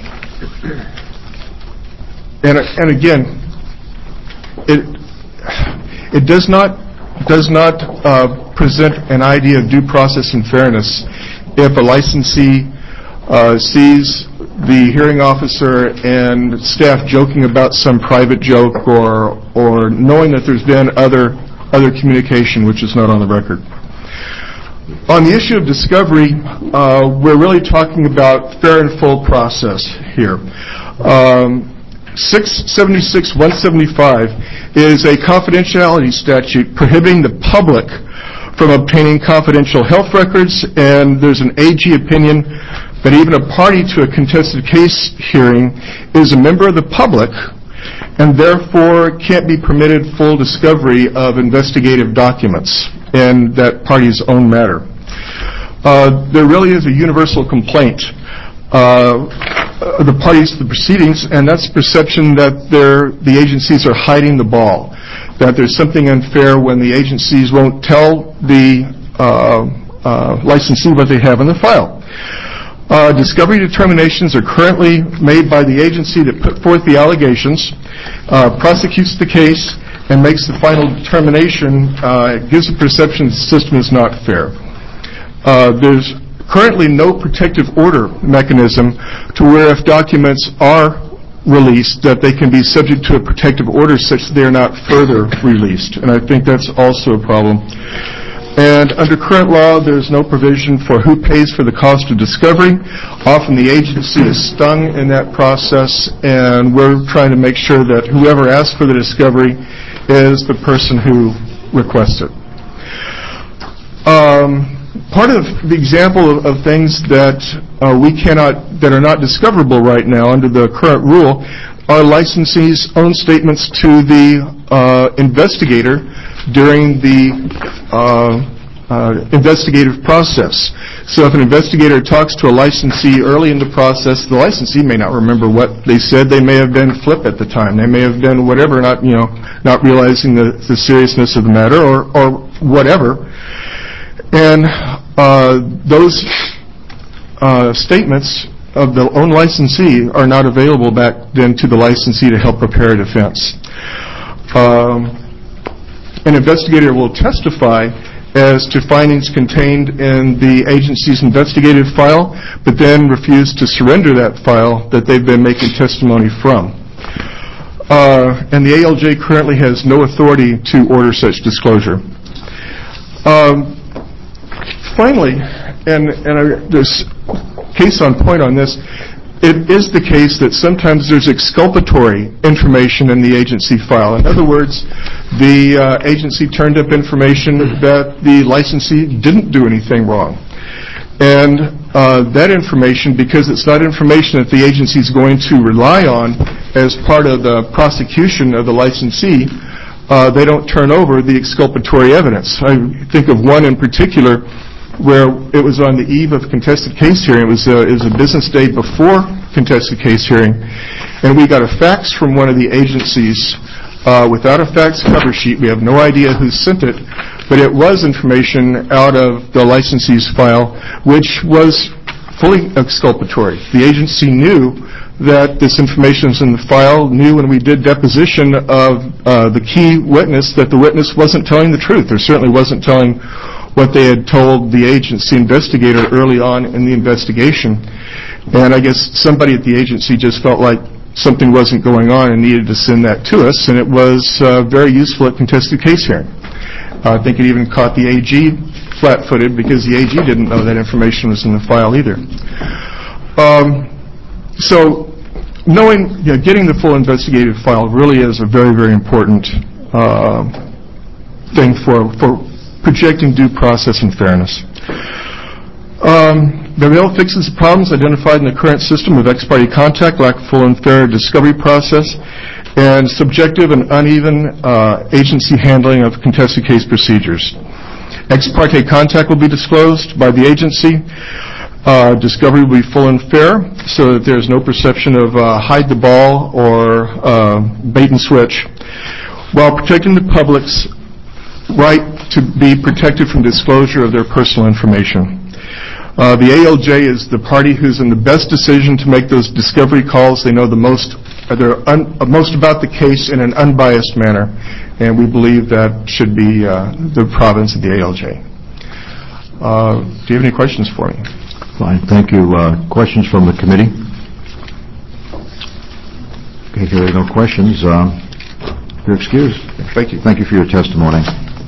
and, and again, it it does not does not uh, present an idea of due process and fairness if a licensee uh, sees the hearing officer and staff joking about some private joke or or knowing that there's been other other communication which is not on the record. On the issue of discovery, uh, we're really talking about fair and full process here. Um, six seventy-six one seventy-five is a confidentiality statute prohibiting the public from obtaining confidential health records, and there's an A G opinion that even a party to a contested case hearing is a member of the public and therefore can't be permitted full discovery of investigative documents in that party's own matter. Uh, there really is a universal complaint uh, of the parties to the proceedings, and that's perception that they're, the agencies are hiding the ball, that there's something unfair when the agencies won't tell the uh, uh, licensee what they have in the file. Uh, discovery determinations are currently made by the agency that put forth the allegations, uh, prosecutes the case, and makes the final determination. Uh, it gives the perception the system is not fair. Uh, there's currently no protective order mechanism to where if documents are released that they can be subject to a protective order such that they are not further released. And I think that's also a problem. And under current law, there's no provision for who pays for the cost of discovery. Often the agency is stung in that process, and we're trying to make sure that whoever asks for the discovery is the person who requests it. Um, part of the example of, of things that uh, we cannot, that are not discoverable right now under the current rule are licensees' own statements to the uh, investigator during the uh, uh, investigative process. So if an investigator talks to a licensee early in the process, the licensee may not remember what they said. They may have been flip at the time. They may have been whatever, not you know, not realizing the, the seriousness of the matter or, or whatever. And uh, those uh, statements of the own licensee are not available back then to the licensee to help prepare a defense. Um, An investigator will testify as to findings contained in the agency's investigative file, but then refuse to surrender that file that they've been making testimony from. Uh, and the A L J currently has no authority to order such disclosure. Um, finally, and, and I, this case on point on this, it is the case that sometimes there's exculpatory information in the agency file. In other words, the uh, agency turned up information that the licensee didn't do anything wrong. And uh, that information, because it's not information that the agency is going to rely on as part of the prosecution of the licensee, uh, they don't turn over the exculpatory evidence. I think of one in particular where it was on the eve of contested case hearing. It was a, it was a business day before contested case hearing, and we got a fax from one of the agencies uh, without a fax cover sheet. We have no idea who sent it, but it was information out of the licensee's file, which was fully exculpatory. The agency knew that this information was in the file, knew when we did deposition of uh, the key witness that the witness wasn't telling the truth, or certainly wasn't telling what they had told the agency investigator early on in the investigation. And I guess somebody at the agency just felt like something wasn't going on and needed to send that to us, and it was uh, very useful at contested case hearing. Uh, I think it even caught the A G flat-footed because the A G didn't know that information was in the file either. Um, so knowing, you know, getting the full investigative file really is a very, very important uh, thing for for projecting due process and fairness. Um, the bill fixes the problems identified in the current system of ex parte contact, lack of full and fair discovery process, and subjective and uneven uh, agency handling of contested case procedures. Ex parte contact will be disclosed by the agency. Uh, discovery will be full and fair so that there's no perception of uh, hide the ball or uh, bait and switch, while protecting the public's right to be protected from disclosure of their personal information. Uh, the A L J is the party who's in the best decision to make those discovery calls. They know the most, uh, they're un, uh, most about the case in an unbiased manner, and we believe that should be uh, the province of the A L J. Uh, do you have any questions for me? Fine, thank you. Uh, questions from the committee? Okay, there are no questions. Uh, you're excused. Thank you. Thank you for your testimony.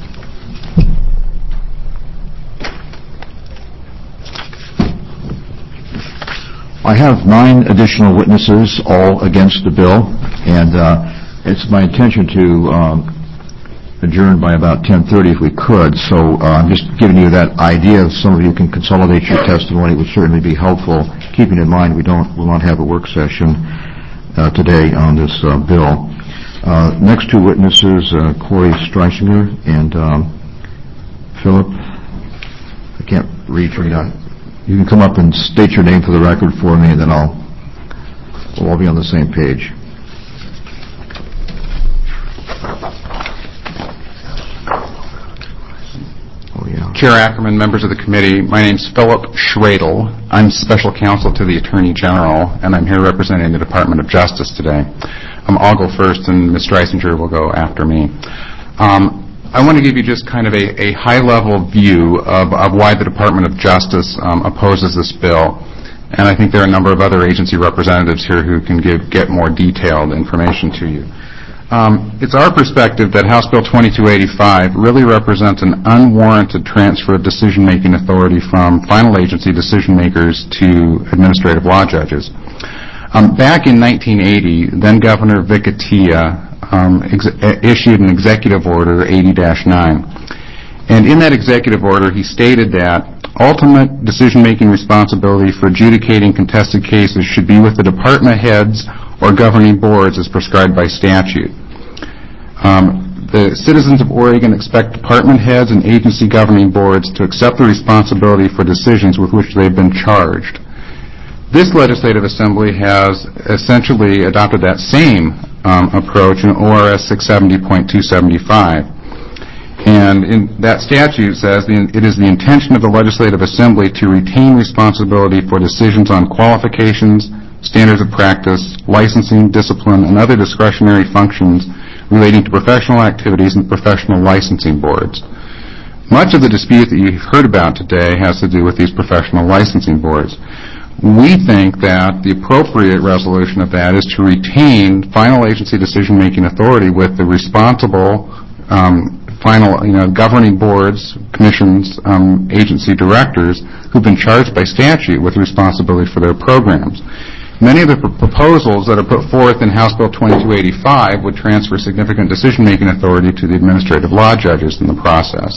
I have nine additional witnesses, all against the bill, and uh, it's my intention to um, adjourn by about ten thirty if we could. So uh, I'm just giving you that idea. Some of you can consolidate your testimony. It would certainly be helpful, keeping in mind we don't will not have a work session uh, today on this uh, bill. Uh, next two witnesses, uh, Corey Streisinger and um, Philip. I can't read from you. You can come up and state your name for the record for me, and then I'll we'll all be on the same page. Oh, yeah. Chair Ackerman, members of the committee, my name's Philip Schradel. I'm special counsel to the Attorney General, and I'm here representing the Department of Justice today. Um, I'll go first, and Miz Streisinger will go after me. Um, I want to give you just kind of a, a high-level view of, of why the Department of Justice um, opposes this bill. And I think there are a number of other agency representatives here who can give, get more detailed information to you. Um, it's our perspective that House Bill twenty-two eighty-five really represents an unwarranted transfer of decision-making authority from final agency decision-makers to administrative law judges. Um, back in nineteen eighty, then-Governor Vic Atiyeh Um, ex- issued an executive order, eighty dash nine. And in that executive order, he stated that ultimate decision-making responsibility for adjudicating contested cases should be with the department heads or governing boards as prescribed by statute. Um, the citizens of Oregon expect department heads and agency governing boards to accept the responsibility for decisions with which they've been charged. This legislative assembly has essentially adopted that same um, approach in O R S six seventy point two seventy-five. And in that statute says the, it is the intention of the legislative assembly to retain responsibility for decisions on qualifications, standards of practice, licensing, discipline, and other discretionary functions relating to professional activities and professional licensing boards. Much of the dispute that you've heard about today has to do with these professional licensing boards. We think that the appropriate resolution of that is to retain final agency decision-making authority with the responsible um, final, you know, governing boards, commissions, um, agency directors who've been charged by statute with responsibility for their programs. Many of the pr- proposals that are put forth in House Bill twenty-two eighty-five would transfer significant decision-making authority to the administrative law judges in the process.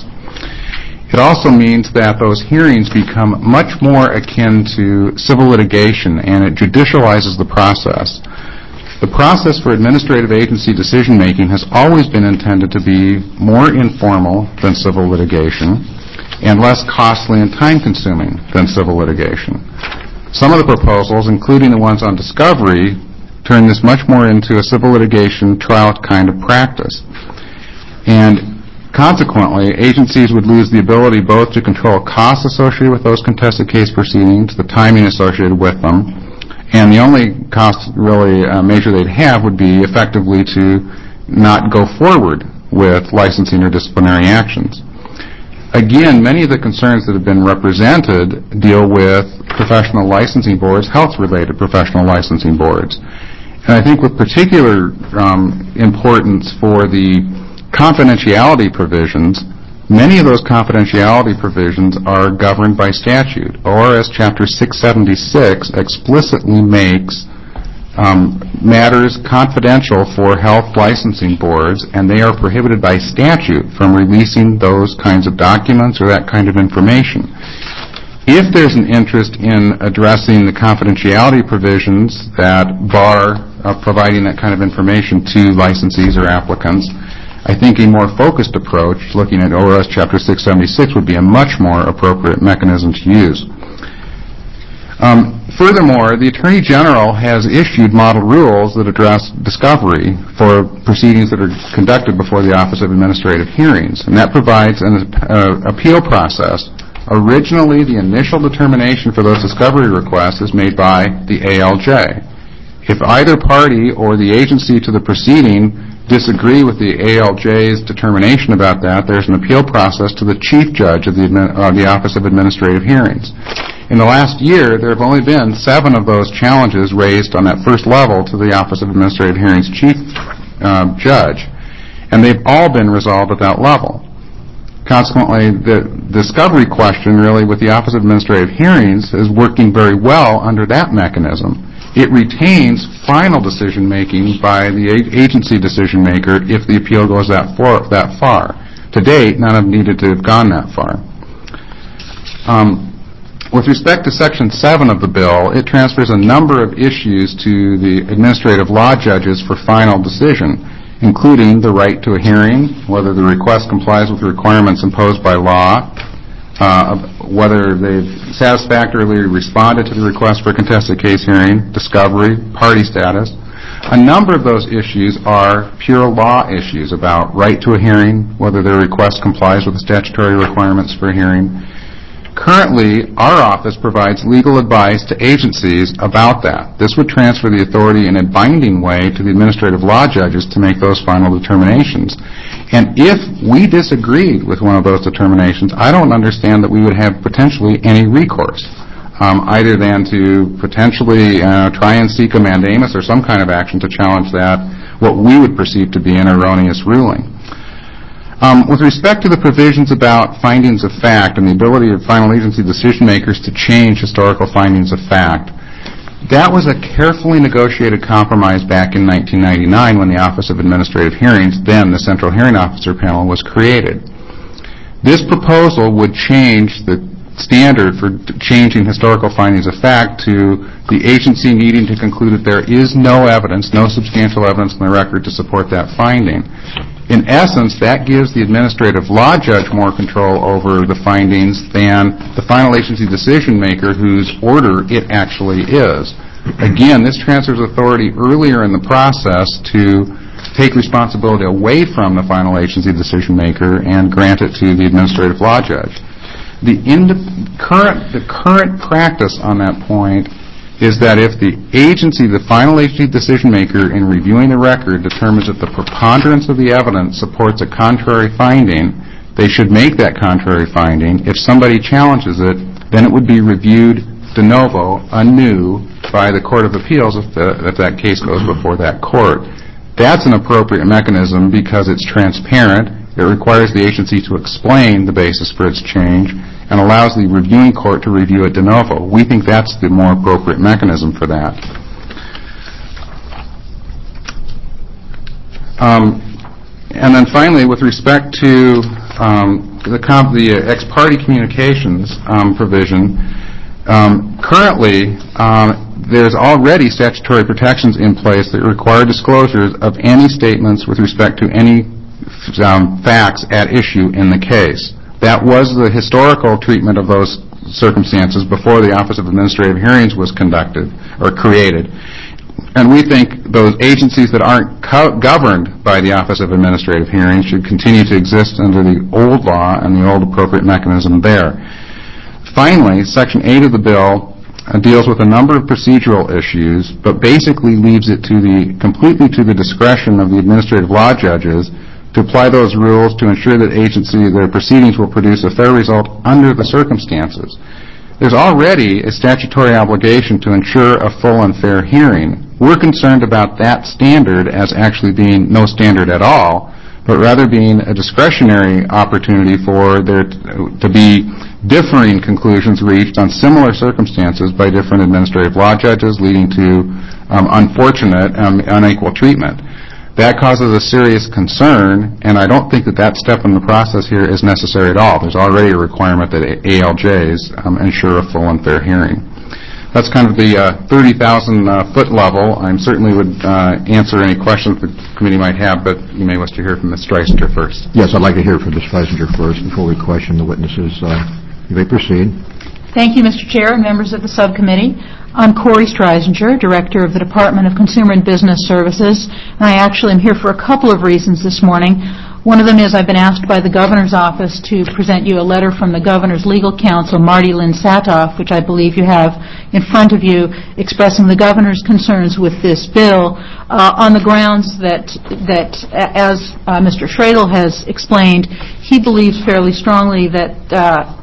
It also means that those hearings become much more akin to civil litigation, and it judicializes the process. The process for administrative agency decision-making has always been intended to be more informal than civil litigation and less costly and time-consuming than civil litigation. Some of the proposals, including the ones on discovery, turn this much more into a civil litigation trial kind of practice. And consequently, agencies would lose the ability both to control costs associated with those contested case proceedings, the timing associated with them, and the only cost really uh, measure they'd have would be effectively to not go forward with licensing or disciplinary actions. Again, many of the concerns that have been represented deal with professional licensing boards, health-related professional licensing boards. And I think with particular um, importance for the confidentiality provisions, many of those confidentiality provisions are governed by statute. O R S Chapter six seventy-six explicitly makes um, matters confidential for health licensing boards, and they are prohibited by statute from releasing those kinds of documents or that kind of information. If there's an interest in addressing the confidentiality provisions that bar uh, providing that kind of information to licensees or applicants, I think a more focused approach, looking at O R S Chapter six seventy-six, would be a much more appropriate mechanism to use. Um, furthermore, the Attorney General has issued model rules that address discovery for proceedings that are conducted before the Office of Administrative Hearings, and that provides an uh, appeal process. Originally, the initial determination for those discovery requests is made by the A L J. If either party or the agency to the proceeding disagree with the A L J's determination about that, there's an appeal process to the chief judge of the, uh, the Office of Administrative Hearings. In the last year, there have only been seven of those challenges raised on that first level to the Office of Administrative Hearings chief uh, judge, and they've all been resolved at that level. Consequently, the discovery question really with the Office of Administrative Hearings is working very well under that mechanism. It retains final decision-making by the agency decision-maker if the appeal goes that far. That far. To date, none have needed to have gone that far. Um, with respect to Section seven of the bill, it transfers a number of issues to the administrative law judges for final decision, including the right to a hearing, whether the request complies with the requirements imposed by law, uh, whether they've satisfactorily responded to the request for a contested case hearing, discovery, party status. A number of those issues are pure law issues about right to a hearing, whether their request complies with the statutory requirements for a hearing. Currently, our office provides legal advice to agencies about that. This would transfer the authority in a binding way to the administrative law judges to make those final determinations. And if we disagreed with one of those determinations, I don't understand that we would have potentially any recourse, um, either than to potentially uh, try and seek a mandamus or some kind of action to challenge that, what we would perceive to be an erroneous ruling. Um, with respect to the provisions about findings of fact and the ability of final agency decision makers to change historical findings of fact, that was a carefully negotiated compromise back in nineteen ninety-nine when the Office of Administrative Hearings, then the Central Hearing Officer Panel, was created. This proposal would change the standard for changing historical findings of fact to the agency needing to conclude that there is no evidence, no substantial evidence in the record to support that finding. In essence, that gives the administrative law judge more control over the findings than the final agency decision maker whose order it actually is. Again, this transfers authority earlier in the process to take responsibility away from the final agency decision maker and grant it to the administrative law judge. The, current, the current practice on that point is that if the agency, the final agency decision maker in reviewing the record determines that the preponderance of the evidence supports a contrary finding, they should make that contrary finding. If somebody challenges it, then it would be reviewed de novo, anew, by the Court of Appeals if, the, if that case goes before that court. That's an appropriate mechanism because it's transparent. It requires the agency to explain the basis for its change and allows the reviewing court to review it de novo. We think that's the more appropriate mechanism for that. Um, and then finally, with respect to um, the, comp- the ex parte communications um, provision, um, currently um, there's already statutory protections in place that require disclosures of any statements with respect to any um, facts at issue in the case. That was the historical treatment of those circumstances before the Office of Administrative Hearings was conducted or created. And we think those agencies that aren't co- governed by the Office of Administrative Hearings should continue to exist under the old law and the old appropriate mechanism there. Finally, Section eight of the bill uh, deals with a number of procedural issues, but basically leaves it to the completely to the discretion of the administrative law judges to apply those rules to ensure that agency, their proceedings will produce a fair result under the circumstances. There's already a statutory obligation to ensure a full and fair hearing. We're concerned about that standard as actually being no standard at all, but rather being a discretionary opportunity for there to be differing conclusions reached on similar circumstances by different administrative law judges, leading to um, unfortunate um, unequal treatment. That causes a serious concern, and I don't think that that step in the process here is necessary at all. There's already a requirement that A L Js um, ensure a full and fair hearing. That's kind of the uh, thirty thousand uh, foot level. I certainly would uh, answer any questions the committee might have, but you may wish to hear from Miz Streisinger first. Yes, I'd like to hear from Miz Streisinger first before we question the witnesses. Uh, you may proceed. Thank you, Mister Chair and members of the subcommittee. I'm Corey Streisinger, Director of the Department of Consumer and Business Services, and I actually am here for a couple of reasons this morning. One of them is I've been asked by the Governor's Office to present you a letter from the Governor's legal counsel, Marty Lynn Satoff, which I believe you have in front of you, expressing the Governor's concerns with this bill uh, on the grounds that, that as uh, Mister Schradel has explained, he believes fairly strongly that uh,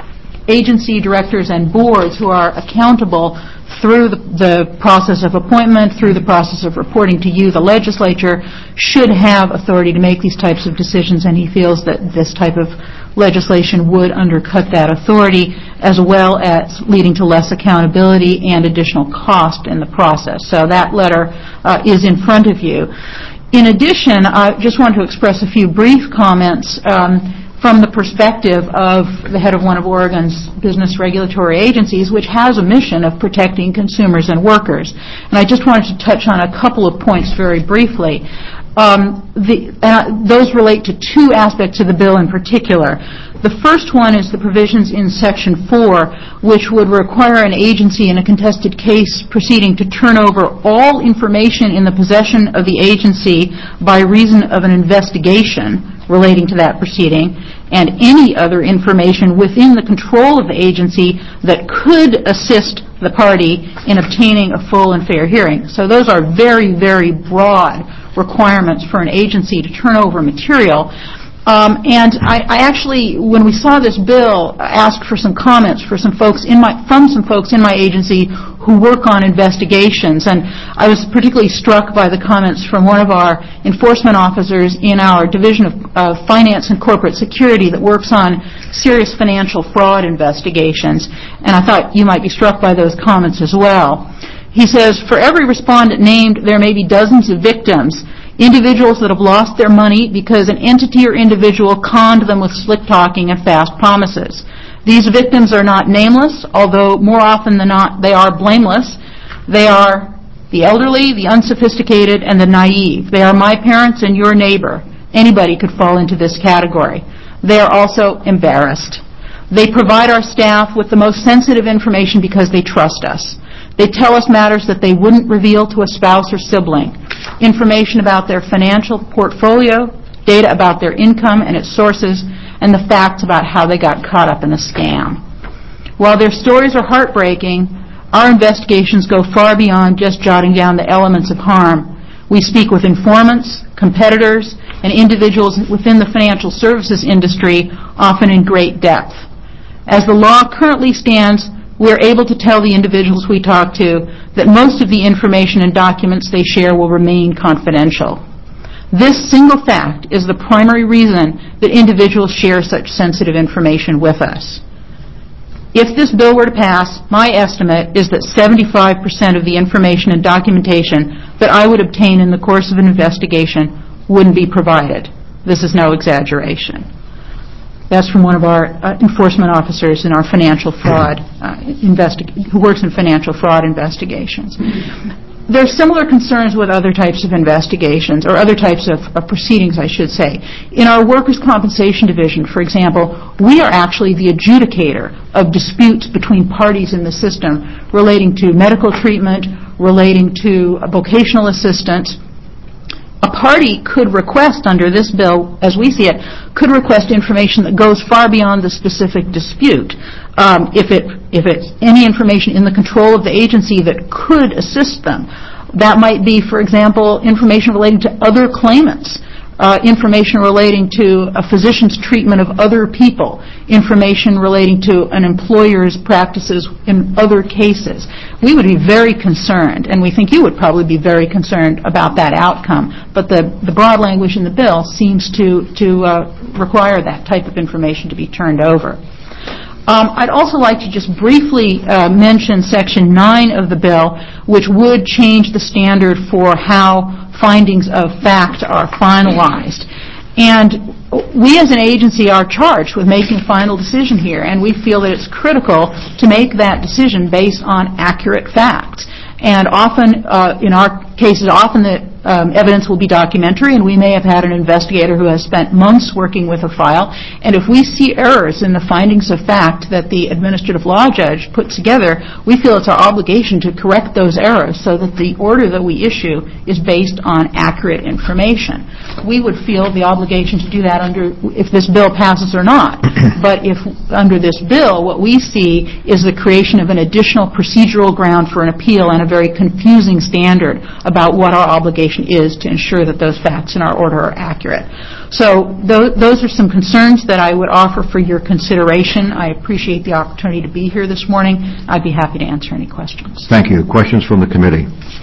agency directors and boards who are accountable through the, the process of appointment, through the process of reporting to you, the legislature, should have authority to make these types of decisions, and he feels that this type of legislation would undercut that authority, as well as leading to less accountability and additional cost in the process. So that letter uh, is in front of you. In addition, I just want to express a few brief comments um, from the perspective of the head of one of Oregon's business regulatory agencies, which has a mission of protecting consumers and workers. And I just wanted to touch on a couple of points very briefly. Um, the, uh, those relate to two aspects of the bill in particular. The first one is the provisions in Section four, which would require an agency in a contested case proceeding to turn over all information in the possession of the agency by reason of an investigation relating to that proceeding, and any other information within the control of the agency that could assist the party in obtaining a full and fair hearing. So those are very, very broad requirements for an agency to turn over material. Um, and I, I actually, when we saw this bill, asked for some comments for some folks in my, from some folks in my agency who work on investigations. And I was particularly struck by the comments from one of our enforcement officers in our Division of uh, Finance and Corporate Security that works on serious financial fraud investigations. And I thought you might be struck by those comments as well. He says, for every respondent named, there may be dozens of victims. Individuals that have lost their money because an entity or individual conned them with slick talking and fast promises. These victims are not nameless, although more often than not they are blameless. They are the elderly, the unsophisticated, and the naive. They are my parents and your neighbor. Anybody could fall into this category. They are also embarrassed. They provide our staff with the most sensitive information because they trust us. They tell us matters that they wouldn't reveal to a spouse or sibling. Information about their financial portfolio, data about their income and its sources, and the facts about how they got caught up in a scam. While their stories are heartbreaking, our investigations go far beyond just jotting down the elements of harm. We speak with informants, competitors, and individuals within the financial services industry, often in great depth. As the law currently stands, we are able to tell the individuals we talk to that most of the information and documents they share will remain confidential. This single fact is the primary reason that individuals share such sensitive information with us. If this bill were to pass, my estimate is that seventy-five percent of the information and documentation that I would obtain in the course of an investigation wouldn't be provided. This is no exaggeration. That's from one of our uh, enforcement officers in our financial fraud, uh, investi- who works in financial fraud investigations. There are similar concerns with other types of investigations, or other types of, of proceedings, I should say. In our workers' compensation division, for example, we are actually the adjudicator of disputes between parties in the system relating to medical treatment, relating to vocational assistance. A party could request under this bill, as we see it, could request information that goes far beyond the specific dispute. Um, if it if it's any information in the control of the agency that could assist them. That might be, for example, information relating to other claimants, uh, information relating to a physician's treatment of other people, information relating to an employer's practices in other cases. We would be very concerned, and we think you would probably be very concerned about that outcome, but the, the broad language in the bill seems to, to uh, require that type of information to be turned over. Um, I'd also like to just briefly uh, mention Section nine of the bill, which would change the standard for how findings of fact are finalized. And we as an agency are charged with making a final decision here, and we feel that it's critical to make that decision based on accurate facts. And often, uh, in our cases, often the um, evidence will be documentary, and we may have had an investigator who has spent months working with a file. And if we see errors in the findings of fact that the administrative law judge put together, we feel it's our obligation to correct those errors so that the order that we issue is based on accurate information. We would feel the obligation to do that under if this bill passes or not. But if under this bill, what we see is the creation of an additional procedural ground for an appeal and a very confusing standard about what our obligation is to ensure that those facts in our order are accurate. So th- those are some concerns that I would offer for your consideration. I appreciate the opportunity to be here this morning. I'd be happy to answer any questions. Thank you. Questions from the committee?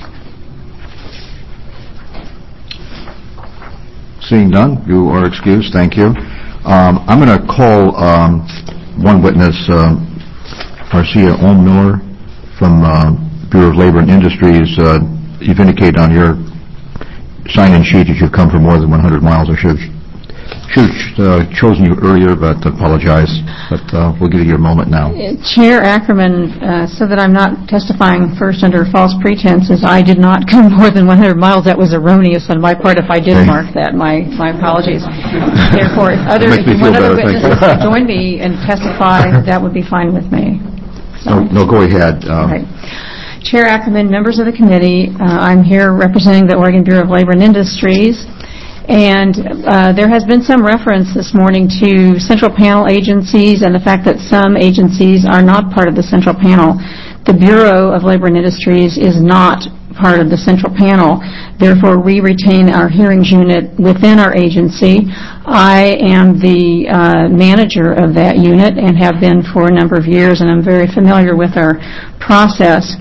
Seeing none, you are excused. Thank you. Um, I'm going to call um, one witness, uh, Marcia Ohm-Miller from uh, Bureau of Labor and Industries. Uh, you've indicated on your sign-in sheet that you've come from more than one hundred miles. I should have, should have uh, chosen you earlier, but I apologize. But uh, we'll give you your moment now. Chair Ackerman, uh, so that I'm not testifying first under false pretenses, I did not come more than one hundred miles. That was erroneous on my part. If I did okay. mark that, my, my apologies. Therefore, if, other, if one other witnesses to join me and testify, that would be fine with me. So. No, no, go ahead. Um, right. Chair Ackerman, members of the committee, uh, I'm here representing the Oregon Bureau of Labor and Industries, and uh, there has been some reference this morning to central panel agencies and the fact that some agencies are not part of the central panel. The Bureau of Labor and Industries is not part of the central panel. Therefore, we retain our hearings unit within our agency. I am the uh, manager of that unit and have been for a number of years, and I'm very familiar with our process.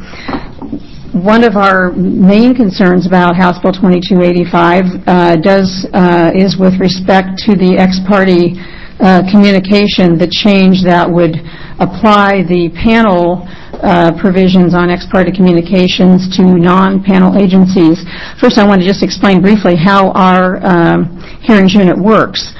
One of our main concerns about House Bill twenty-two eighty-five uh, does uh, is with respect to the ex parte uh, communication, the change that would apply the panel Uh, provisions on ex parte communications to non-panel agencies. First, I want to just explain briefly how our um, hearings unit works.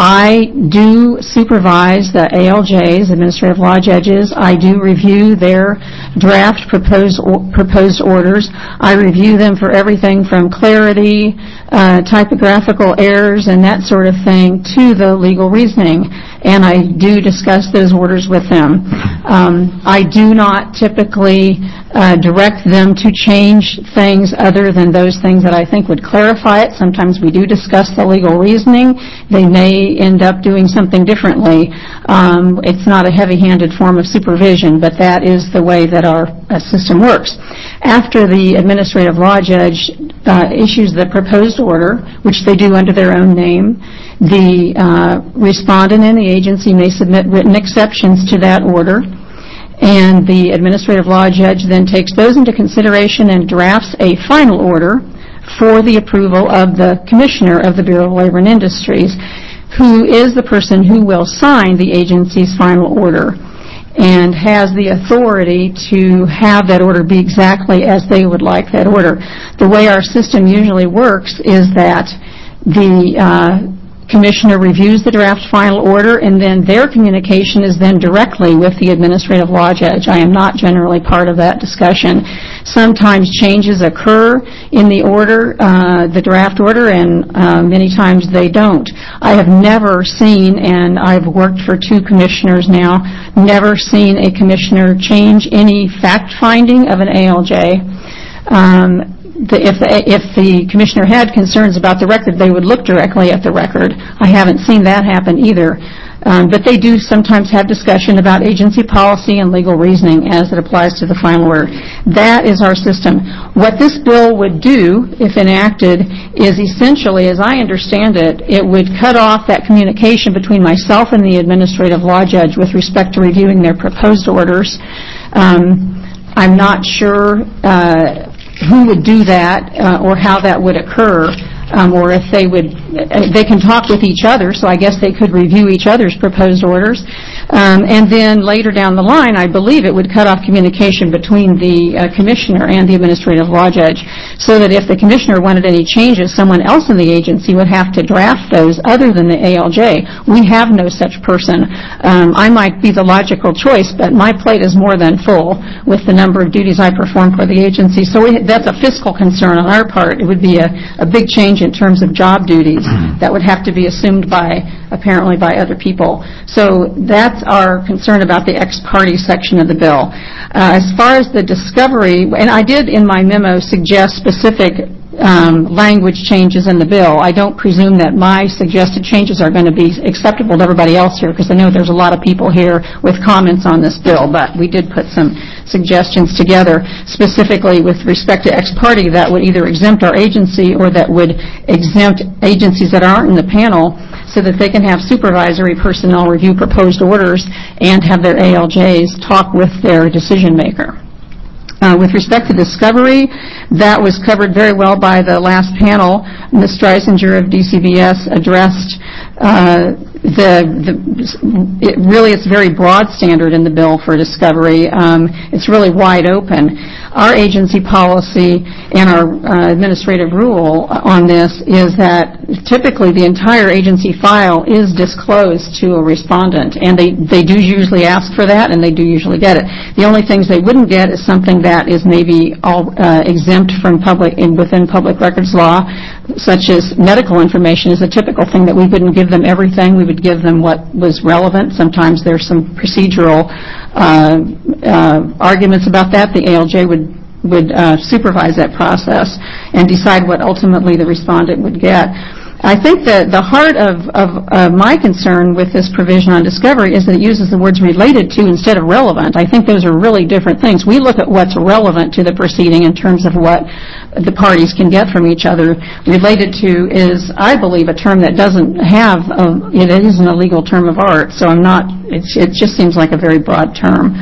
I do supervise the A L Js, administrative law judges. I do review their draft proposed or, proposed orders. I review them for everything from clarity, uh, typographical errors, and that sort of thing to the legal reasoning. And I do discuss those orders with them. Um, I do not typically uh, direct them to change things other than those things that I think would clarify it. Sometimes we do discuss the legal reasoning. They may end up doing something differently. Um, it's not a heavy-handed form of supervision, but that is the way that our uh, system works. After the administrative law judge uh, issues the proposed order, which they do under their own name, the uh, respondent and the agency may submit written exceptions to that order, and the administrative law judge then takes those into consideration and drafts a final order for the approval of the commissioner of the Bureau of Labor and Industries, who is the person who will sign the agency's final order and has the authority to have that order be exactly as they would like that order. The way our system usually works is that the uh, commissioner reviews the draft final order, and then their communication is then directly with the administrative law judge. I am not generally part of that discussion. Sometimes changes occur in the order, uh, the draft order, and uh, many times they don't. I have never seen, and I've worked for two commissioners now, never seen a commissioner change any fact-finding of an A L J. Um, The, if, the, if the commissioner had concerns about the record, they would look directly at the record. I haven't seen that happen either. Um, but they do sometimes have discussion about agency policy and legal reasoning as it applies to the final order. That is our system. What this bill would do, if enacted, is essentially, as I understand it, it would cut off that communication between myself and the administrative law judge with respect to reviewing their proposed orders. Um, I'm not sure uh, who would do that uh, or how that would occur. um, or if they would, uh, they can talk with each other, so I guess they could review each other's proposed orders. Um, and then later down the line, I believe it would cut off communication between the uh, commissioner and the administrative law judge, so that if the commissioner wanted any changes, someone else in the agency would have to draft those other than the A L J. We have no such person. Um, I might be the logical choice, but my plate is more than full with the number of duties I perform for the agency. So we, that's a fiscal concern on our part. It would be a, a big change in terms of job duties that would have to be assumed by, apparently, by other people. So that's our concern about the ex parte section of the bill. Uh, as far as the discovery, and I did in my memo suggest specific Um, language changes in the bill. I don't presume that my suggested changes are going to be acceptable to everybody else here, because I know there's a lot of people here with comments on this bill, but we did put some suggestions together specifically with respect to ex parte that would either exempt our agency or that would exempt agencies that aren't in the panel, so that they can have supervisory personnel review proposed orders and have their A L Js talk with their decision maker. Uh, with respect to discovery, that was covered very well by the last panel. Miz Streisinger of D C B S addressed uh, the, the it really it's a very broad standard in the bill for discovery. Um, it's really wide open. Our agency policy and our uh, administrative rule on this is that typically the entire agency file is disclosed to a respondent, and they, they do usually ask for that, and they do usually get it. The only things they wouldn't get is something that is maybe all uh, exempt from public in, within public records law, such as medical information is a typical thing that we wouldn't give them everything. We would give them what was relevant. Sometimes there's some procedural uh, uh, arguments about that. The A L J would would uh, supervise that process and decide what ultimately the respondent would get. I think that the heart of, of uh, my concern with this provision on discovery is that it uses the words related to instead of relevant. I think those are really different things. We look at what's relevant to the proceeding in terms of what the parties can get from each other. Related to is, I believe, a term that doesn't have, a, it isn't a legal term of art, so I'm not, it's, it just seems like a very broad term.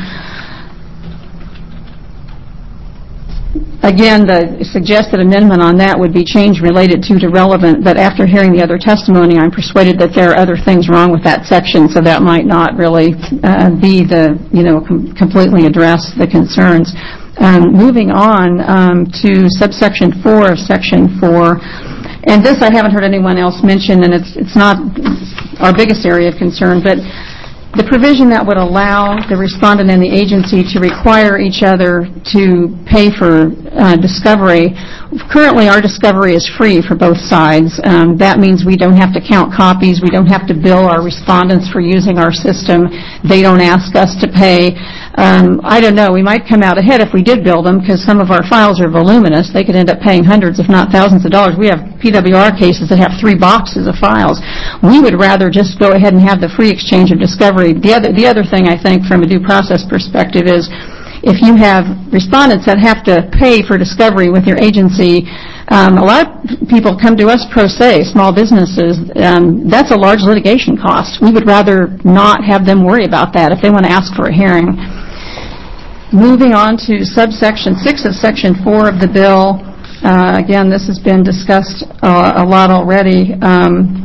Again, the suggested amendment on that would be change related to to relevant, but after hearing the other testimony, I'm persuaded that there are other things wrong with that section, so that might not really uh, be the, you know, com- completely address the concerns. Um, moving on um, to subsection four of section four, and this I haven't heard anyone else mention, and it's, it's not our biggest area of concern, but the provision that would allow the respondent and the agency to require each other to pay for uh, discovery. Currently, our discovery is free for both sides. Um, that means we don't have to count copies. We don't have to bill our respondents for using our system. They don't ask us to pay. Um, I don't know. We might come out ahead if we did bill them, because some of our files are voluminous. They could end up paying hundreds, if not thousands of dollars. We have P W R cases that have three boxes of files. We would rather just go ahead and have the free exchange of discovery. The other, the other thing, I think, from a due process perspective is if you have respondents that have to pay for discovery with your agency, um, a lot of people come to us pro se, small businesses. Um, that's a large litigation cost. We would rather not have them worry about that if they want to ask for a hearing. Moving on to subsection six of section four of the bill. Uh, again, this has been discussed uh, a lot already. Um,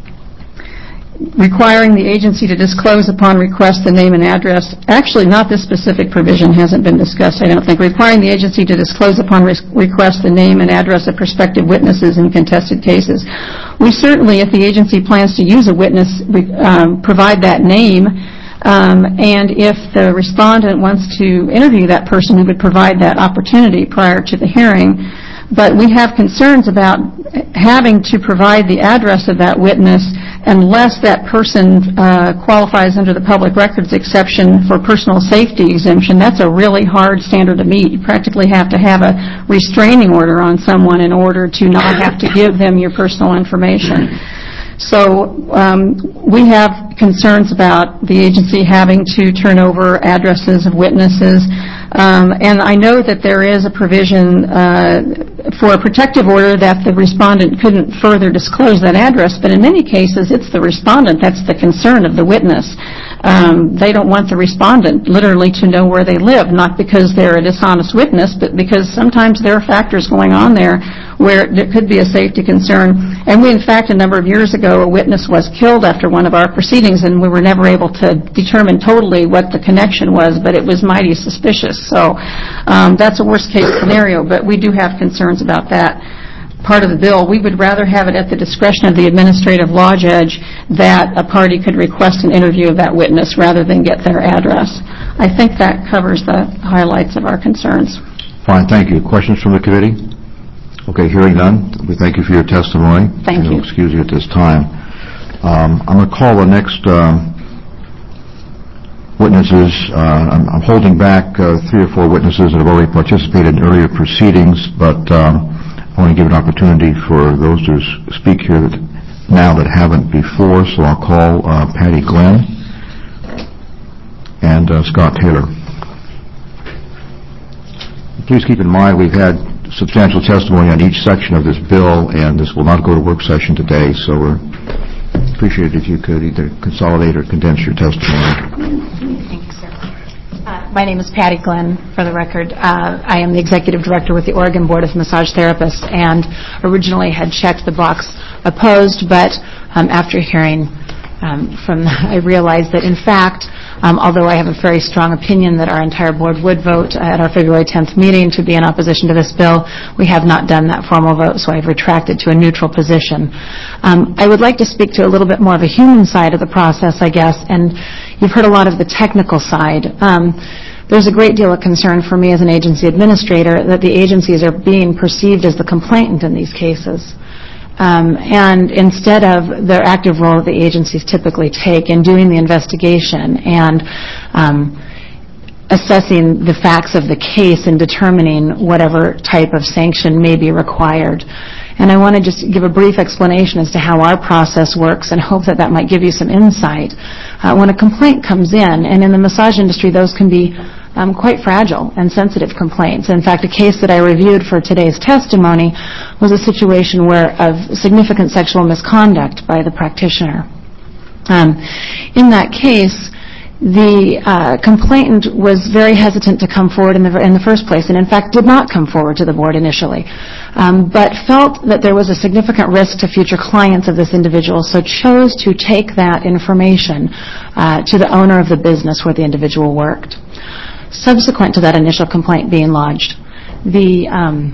requiring the agency to disclose upon request the name and address. Actually, not this specific provision hasn't been discussed, I don't think. Requiring the agency to disclose upon re- request the name and address of prospective witnesses in contested cases. We certainly, if the agency plans to use a witness, re- um, provide that name. Um, and if the respondent wants to interview that person, we would provide that opportunity prior to the hearing. But we have concerns about having to provide the address of that witness unless that person uh, qualifies under the public records exception for personal safety exemption. That's a really hard standard to meet. You practically have to have a restraining order on someone in order to not have to give them your personal information. So um, we have concerns about the agency having to turn over addresses of witnesses. Um, and I know that there is a provision uh, for a protective order that the respondent couldn't further disclose that address, but in many cases it's the respondent that's the concern of the witness. Um, they don't want the respondent literally to know where they live, not because they're a dishonest witness, but because sometimes there are factors going on there where there could be a safety concern. And we, in fact, a number of years ago, a witness was killed after one of our proceedings, and we were never able to determine totally what the connection was, but it was mighty suspicious. So um, that's a worst-case scenario, but we do have concerns about that part of the bill. We would rather have it at the discretion of the administrative law judge that a party could request an interview of that witness rather than get their address. I think that covers the highlights of our concerns. Fine, thank you. Questions from the committee? Okay, hearing none, we thank you for your testimony. Thank you. We'll excuse you at this time. Um, I'm going to call the next um, witnesses. Uh, I'm, I'm holding back uh, three or four witnesses that have already participated in earlier proceedings, but um, I want to give an opportunity for those to speak here that, now that haven't before, so I'll call uh, Patty Glenn and uh, Scott Taylor. Please keep in mind we've had substantial testimony on each section of this bill, and this will not go to work session today, so we're appreciate it if you could either consolidate or condense your testimony. Thanks, sir. Uh, my name is Patty Glenn, for the record. Uh, I am the executive director with the Oregon Board of Massage Therapists, and originally had checked the box opposed, but um, after hearing um, from, I realized that in fact, um, although I have a very strong opinion that our entire board would vote at our February tenth meeting to be in opposition to this bill, we have not done that formal vote, so I've retracted to a neutral position. Um, I would like to speak to a little bit more of a human side of the process, I guess, and you've heard a lot of the technical side. Um, there's a great deal of concern for me as an agency administrator that the agencies are being perceived as the complainant in these cases. Um, and instead of their active role that the agencies typically take in doing the investigation and um, assessing the facts of the case and determining whatever type of sanction may be required. And I want to just give a brief explanation as to how our process works and hope that that might give you some insight. Uh, when a complaint comes in, and in the massage industry those can be Um, quite fragile and sensitive complaints. In fact, a case that I reviewed for today's testimony was a situation where of significant sexual misconduct by the practitioner. Um, in that case, the uh, complainant was very hesitant to come forward in the, in the first place, and in fact did not come forward to the board initially, um, but felt that there was a significant risk to future clients of this individual, so chose to take that information uh, to the owner of the business where the individual worked. Subsequent to that initial complaint being lodged, the um,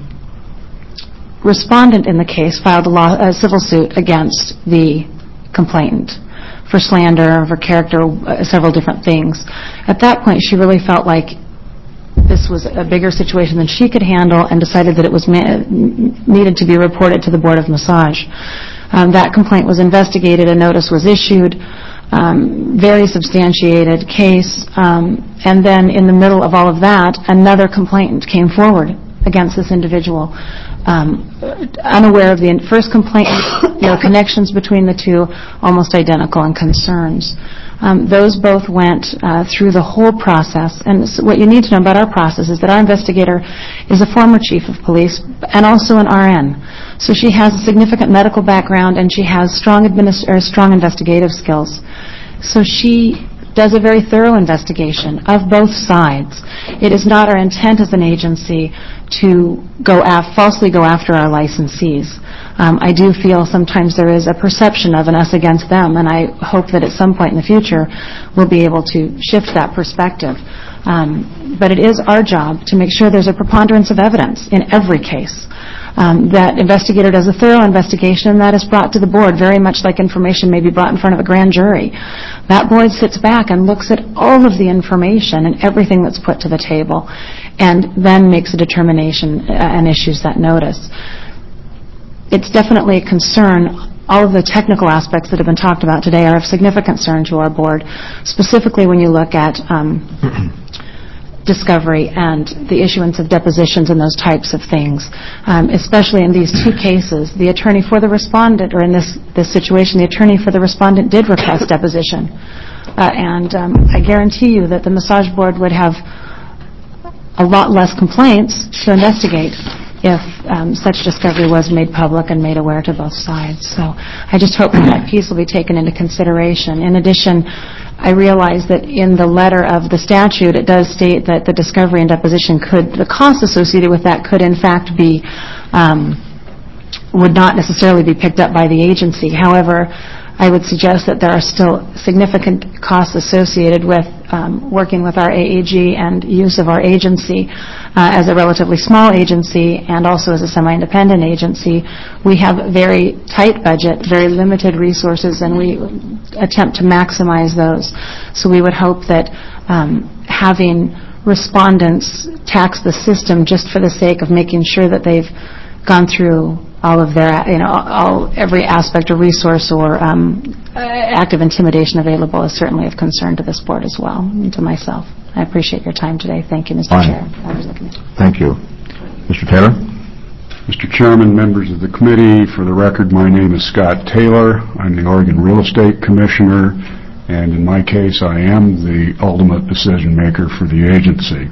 respondent in the case filed a, law, a civil suit against the complainant for slander, for character, uh, several different things. At that point, she really felt like this was a bigger situation than she could handle and decided that it was ma- needed to be reported to the Board of Massage. Um, that complaint was investigated, a notice was issued, Um, very substantiated case, um, and then in the middle of all of that, another complainant came forward against this individual, um, unaware of the first complaint, you know, connections between the two, almost identical in concerns. Um, those both went uh, through the whole process, and so what you need to know about our process is that our investigator is a former chief of police and also an R N. So she has a significant medical background and she has strong administ- or strong investigative skills. So she does a very thorough investigation of both sides. It is not our intent as an agency to go af- falsely go after our licensees. Um, I do feel sometimes there is a perception of an us against them, and I hope that at some point in the future we'll be able to shift that perspective. Um, but it is our job to make sure there's a preponderance of evidence in every case. Um, that investigator does a thorough investigation, and that is brought to the board, very much like information may be brought in front of a grand jury. That board sits back and looks at all of the information and everything that's put to the table, and then makes a determination and issues that notice. It's definitely a concern. All of the technical aspects that have been talked about today are of significant concern to our board, specifically when you look at um, discovery and the issuance of depositions and those types of things. Um, especially in these two cases, the attorney for the respondent, or in this, this situation, the attorney for the respondent did request deposition. Uh, and um, I guarantee you that the massage board would have a lot less complaints to investigate if um, such discovery was made public and made aware to both sides. So I just hope that that piece will be taken into consideration. In addition, I realize that in the letter of the statute, it does state that the discovery and deposition could, the costs associated with that could in fact be, um, would not necessarily be picked up by the agency. However, I would suggest that there are still significant costs associated with um, working with our A A G and use of our agency. Uh, as a relatively small agency and also as a semi-independent agency, we have a very tight budget, very limited resources, and we attempt to maximize those. So we would hope that um, having respondents tax the system just for the sake of making sure that they've gone through all of their, you know, all every aspect or resource or um, act of intimidation available is certainly of concern to this board as well, and to myself. I appreciate your time today. Thank you, Mister Fine. Chair. Thank you. Mister Taylor? Mister Chairman, members of the committee, for the record, my name is Scott Taylor. I'm the Oregon Real Estate Commissioner, and in my case, I am the ultimate decision maker for the agency.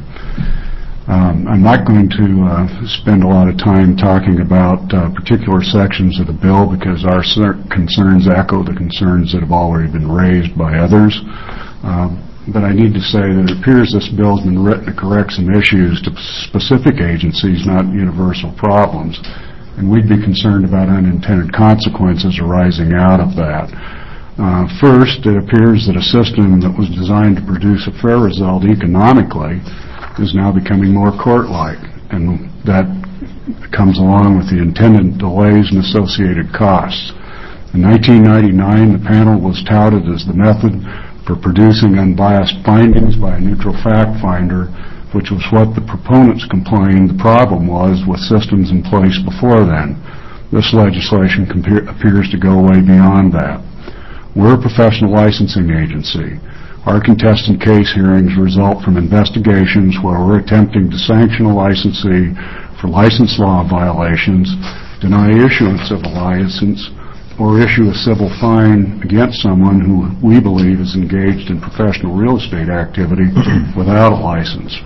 Um, I'm not going to uh, spend a lot of time talking about uh, particular sections of the bill because our concerns echo the concerns that have already been raised by others. Um, but I need to say that it appears this bill has been written to correct some issues to specific agencies, not universal problems. And we'd be concerned about unintended consequences arising out of that. Uh, first, it appears that a system that was designed to produce a fair result economically is now becoming more court-like, and that comes along with the attendant delays and associated costs. In nineteen ninety-nine, the panel was touted as the method for producing unbiased findings by a neutral fact finder, which was what the proponents complained the problem was with systems in place before then. This legislation appears to go way beyond that. We're a professional licensing agency. Our contested case hearings result from investigations where we're attempting to sanction a licensee for license law violations, deny issuance of a license, or issue a civil fine against someone who we believe is engaged in professional real estate activity without a license.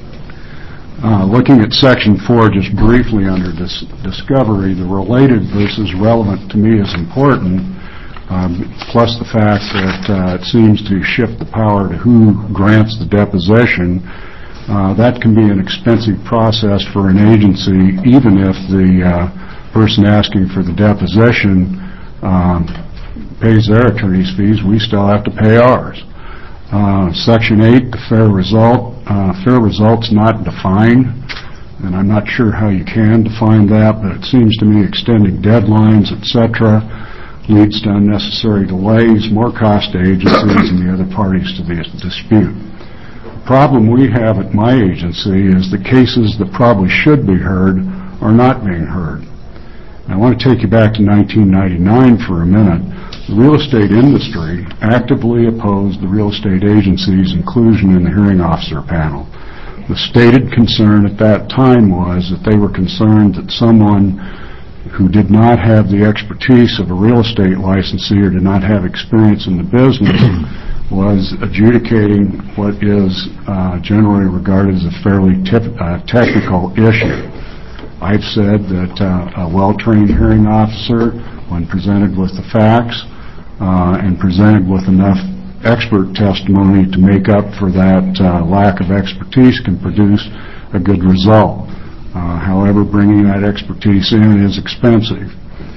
Uh, looking at Section four just briefly under dis- discovery, the related versus relevant to me is important. Um, plus the fact that uh, it seems to shift the power to who grants the deposition. Uh, that can be an expensive process for an agency, even if the uh, person asking for the deposition um, pays their attorney's fees, we still have to pay ours. Uh, Section eight, the fair result. Uh, fair result's not defined, and I'm not sure how you can define that, but it seems to me extending deadlines, et cetera, leads to unnecessary delays, more cost to agencies and the other parties to the dispute. The problem we have at my agency is the cases that probably should be heard are not being heard. I want to take you back to nineteen ninety-nine for a minute. The real estate industry actively opposed the real estate agency's inclusion in the hearing officer panel. The stated concern at that time was that they were concerned that someone who did not have the expertise of a real estate licensee or did not have experience in the business was adjudicating what is uh, generally regarded as a fairly tip, uh, technical issue. I've said that uh, a well-trained hearing officer, when presented with the facts uh, and presented with enough expert testimony to make up for that uh, lack of expertise, can produce a good result. Uh, however, bringing that expertise in is expensive.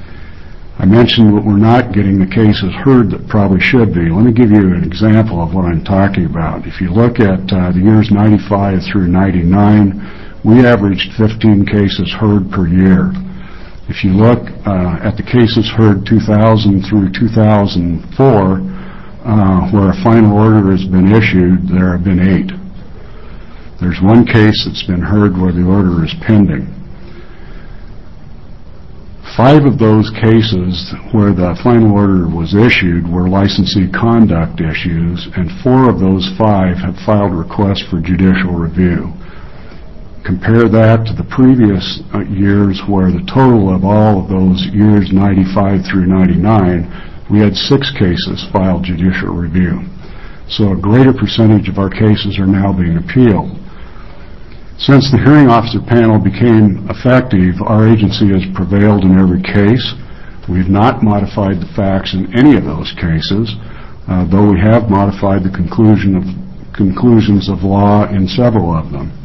I mentioned that we're not getting the cases heard that probably should be. Let me give you an example of what I'm talking about. If you look at uh, the years ninety-five through ninety-nine, we averaged fifteen cases heard per year. If you look uh, at the cases heard two thousand through two thousand four, uh, where a final order has been issued, there have been eight. There's one case that's been heard where the order is pending. Five of those cases where the final order was issued were licensee conduct issues, and four of those five have filed requests for judicial review. Compare that to the previous uh, years where the total of all of those years, ninety-five through ninety-nine, we had six cases filed judicial review. So a greater percentage of our cases are now being appealed. Since the hearing officer panel became effective, our agency has prevailed in every case. We have not modified the facts in any of those cases, uh, though we have modified the conclusion of, conclusions of law in several of them.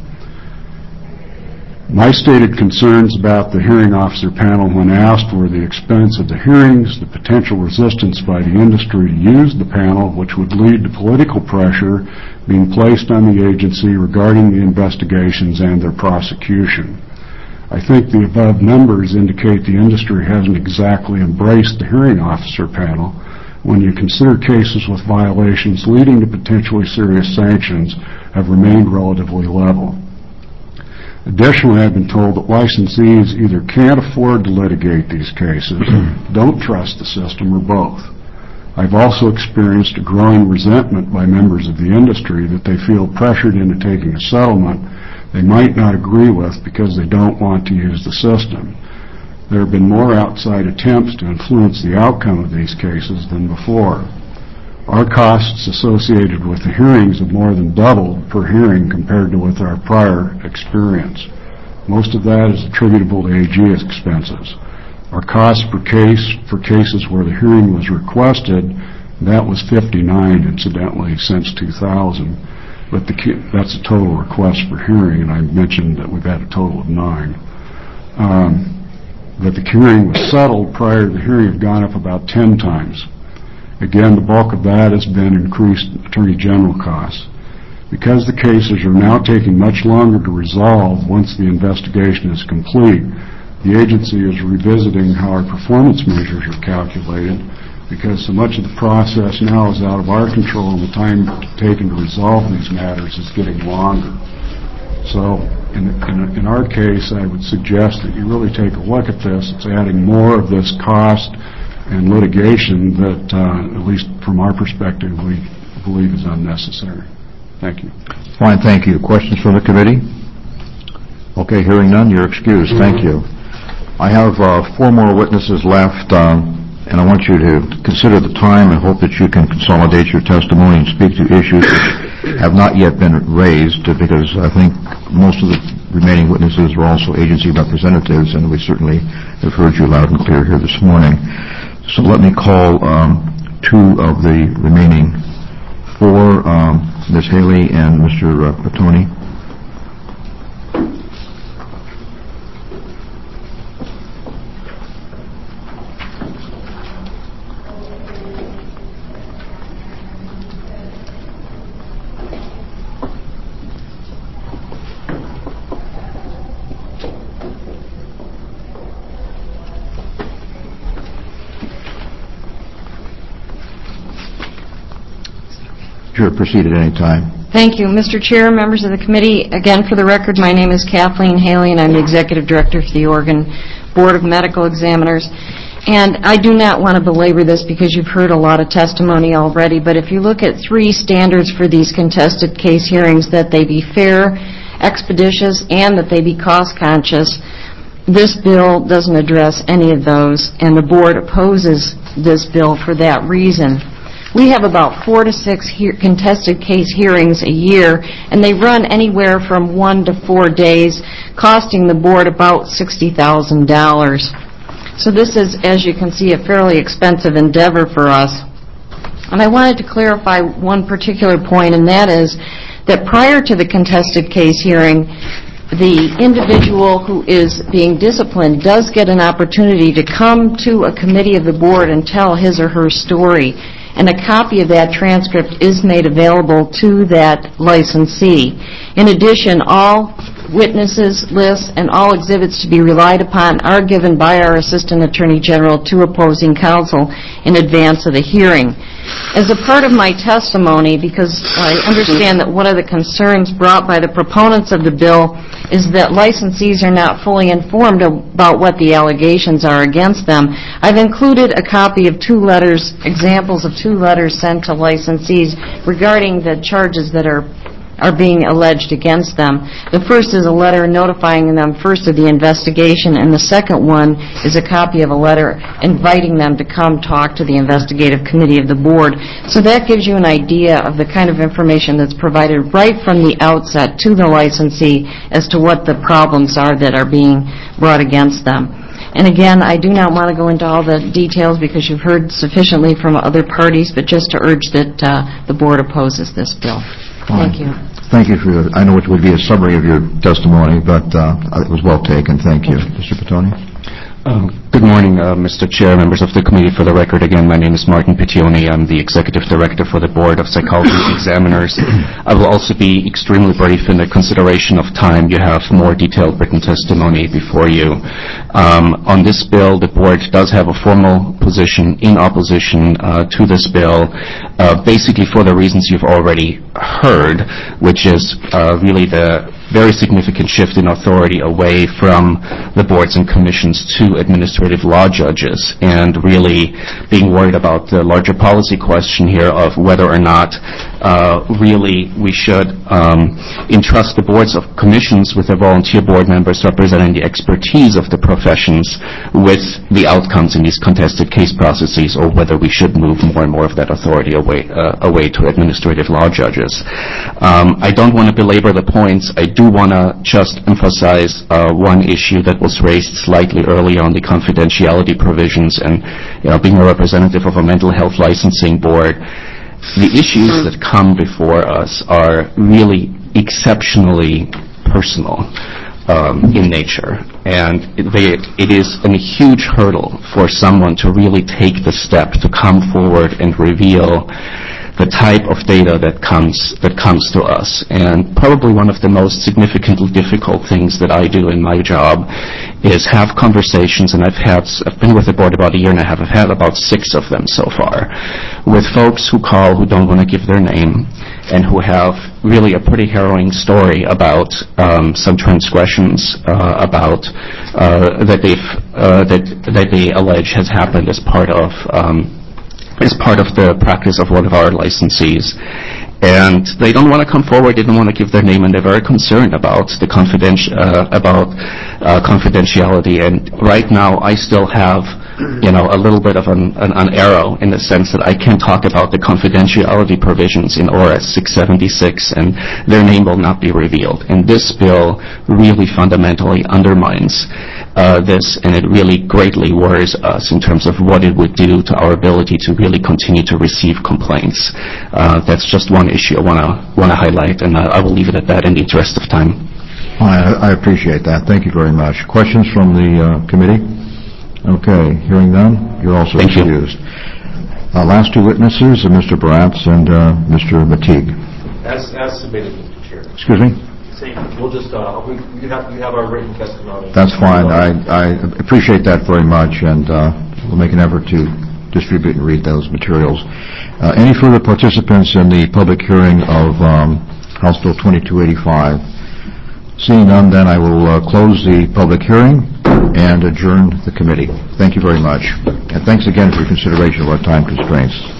My stated concerns about the hearing officer panel when asked were the expense of the hearings, the potential resistance by the industry to use the panel, which would lead to political pressure being placed on the agency regarding the investigations and their prosecution. I think the above numbers indicate the industry hasn't exactly embraced the hearing officer panel when you consider cases with violations leading to potentially serious sanctions have remained relatively level. Additionally, I've been told that licensees either can't afford to litigate these cases, don't trust the system, or both. I've also experienced a growing resentment by members of the industry that they feel pressured into taking a settlement they might not agree with because they don't want to use the system. There have been more outside attempts to influence the outcome of these cases than before. Our costs associated with the hearings have more than doubled per hearing compared to with our prior experience. Most of that is attributable to A G expenses. Our cost per case for cases where the hearing was requested, that was fifty-nine, incidentally, since two thousand. But the, that's a total request per hearing, and I mentioned that we've had a total of nine. Um, but the hearing was settled prior to the hearing had gone up about ten times. Again, the bulk of that has been increased Attorney General costs. Because the cases are now taking much longer to resolve once the investigation is complete, the agency is revisiting how our performance measures are calculated because so much of the process now is out of our control and the time taken to resolve these matters is getting longer. So in, in, in our case, I would suggest that you really take a look at this. It's adding more of this cost and litigation that, uh, at least from our perspective, we believe is unnecessary. Thank you. Fine, thank you. Questions from the committee? Okay, hearing none, you're excused. Thank you. I have uh, four more witnesses left, um, and I want you to consider the time and hope that you can consolidate your testimony and speak to issues which have not yet been raised, because I think most of the remaining witnesses are also agency representatives, and we certainly have heard you loud and clear here this morning. So let me call um, two of the remaining four, um, Miz Haley and Mister Uh, Petoni. Sure, proceed at any time. Thank you. Mister Chair, members of the committee, again, for the record, my name is Kathleen Haley, and I'm the Executive Director for the Oregon Board of Medical Examiners. And I do not want to belabor this because you've heard a lot of testimony already, but if you look at three standards for these contested case hearings, that they be fair, expeditious, and that they be cost-conscious, this bill doesn't address any of those, and the board opposes this bill for that reason. We have about four to six he- contested case hearings a year, and they run anywhere from one to four days, costing the board about sixty thousand dollars. So this is, as you can see, a fairly expensive endeavor for us. And I wanted to clarify one particular point, and that is that prior to the contested case hearing, the individual who is being disciplined does get an opportunity to come to a committee of the board and tell his or her story. And a copy of that transcript is made available to that licensee. In addition, all witnesses, lists, and all exhibits to be relied upon are given by our Assistant Attorney General to opposing counsel in advance of the hearing. As a part of my testimony, because I understand that one of the concerns brought by the proponents of the bill is that licensees are not fully informed about what the allegations are against them, I've included a copy of two letters, examples of two letters sent to licensees regarding the charges that are are being alleged against them. The first is a letter notifying them first of the investigation, and the second one is a copy of a letter inviting them to come talk to the investigative committee of the board. So that gives you an idea of the kind of information that's provided right from the outset to the licensee as to what the problems are that are being brought against them. And again, I do not want to go into all the details because you've heard sufficiently from other parties, but just to urge that uh, the board opposes this bill. Fine. Thank you. Thank you for your, I know it would be a summary of your testimony, but uh, it was well taken. Thank you. Mister Petoni? Uh, good morning, uh, Mister Chair, members of the committee. For the record, again, my name is Martin Petioni. I'm the Executive Director for the Board of Psychologist Examiners. I will also be extremely brief in the consideration of time. You have more detailed written testimony before you. Um, on this bill, the Board does have a formal position in opposition uh, to this bill, uh, basically for the reasons you've already heard, which is uh, really the very significant shift in authority away from the boards and commissions to administrative law judges, and really being worried about the larger policy question here of whether or not uh, really we should um, entrust the boards of commissions with their volunteer board members representing the expertise of the professions with the outcomes in these contested case processes, or whether we should move more and more of that authority away, uh, away to administrative law judges. Um, I don't want to belabor the points. I do want to just emphasize uh, one issue that was raised slightly early on, the confidentiality provisions, and you know, being a representative of a mental health licensing board, the issues that come before us are really exceptionally personal um, in nature, and it, they, it is a huge hurdle for someone to really take the step to come forward and reveal the type of data that comes that comes to us. And probably one of the most significantly difficult things that I do in my job is have conversations, and I've had I've been with the board about a year and a half. I've had about six of them so far, with folks who call who don't want to give their name and who have really a pretty harrowing story about um, some transgressions uh, about uh, that they've uh, that that they allege has happened as part of um, as part of the practice of one of our licensees. And they don't want to come forward, they don't want to give their name, and they're very concerned about the confidenti- uh, about uh, confidentiality. And right now, I still have, you know, a little bit of an, an, an arrow in the sense that I can't talk about the confidentiality provisions in O R S six seventy-six, and their name will not be revealed. And this bill really fundamentally undermines uh, this, and it really greatly worries us in terms of what it would do to our ability to really continue to receive complaints. Uh, that's just one issue I want to want to highlight, and uh, I will leave it at that in the interest of time. I, I appreciate that. Thank you very much. Questions from the uh, committee? Okay, hearing none, you're also Thank excused. Uh, last two witnesses are Mister Bratz and uh, Mister Mateague. As, as submitted, Mister Chair. Excuse me? Same. We'll just, uh, we, you have, you have our written testimony. That's fine. I, I appreciate that very much, and uh, we'll make an effort to distribute and read those materials. Uh, any further participants in the public hearing of um, House Bill twenty-two eighty-five? Seeing none, then I will uh, close the public hearing and adjourn the committee. Thank you very much. And thanks again for your consideration of our time constraints.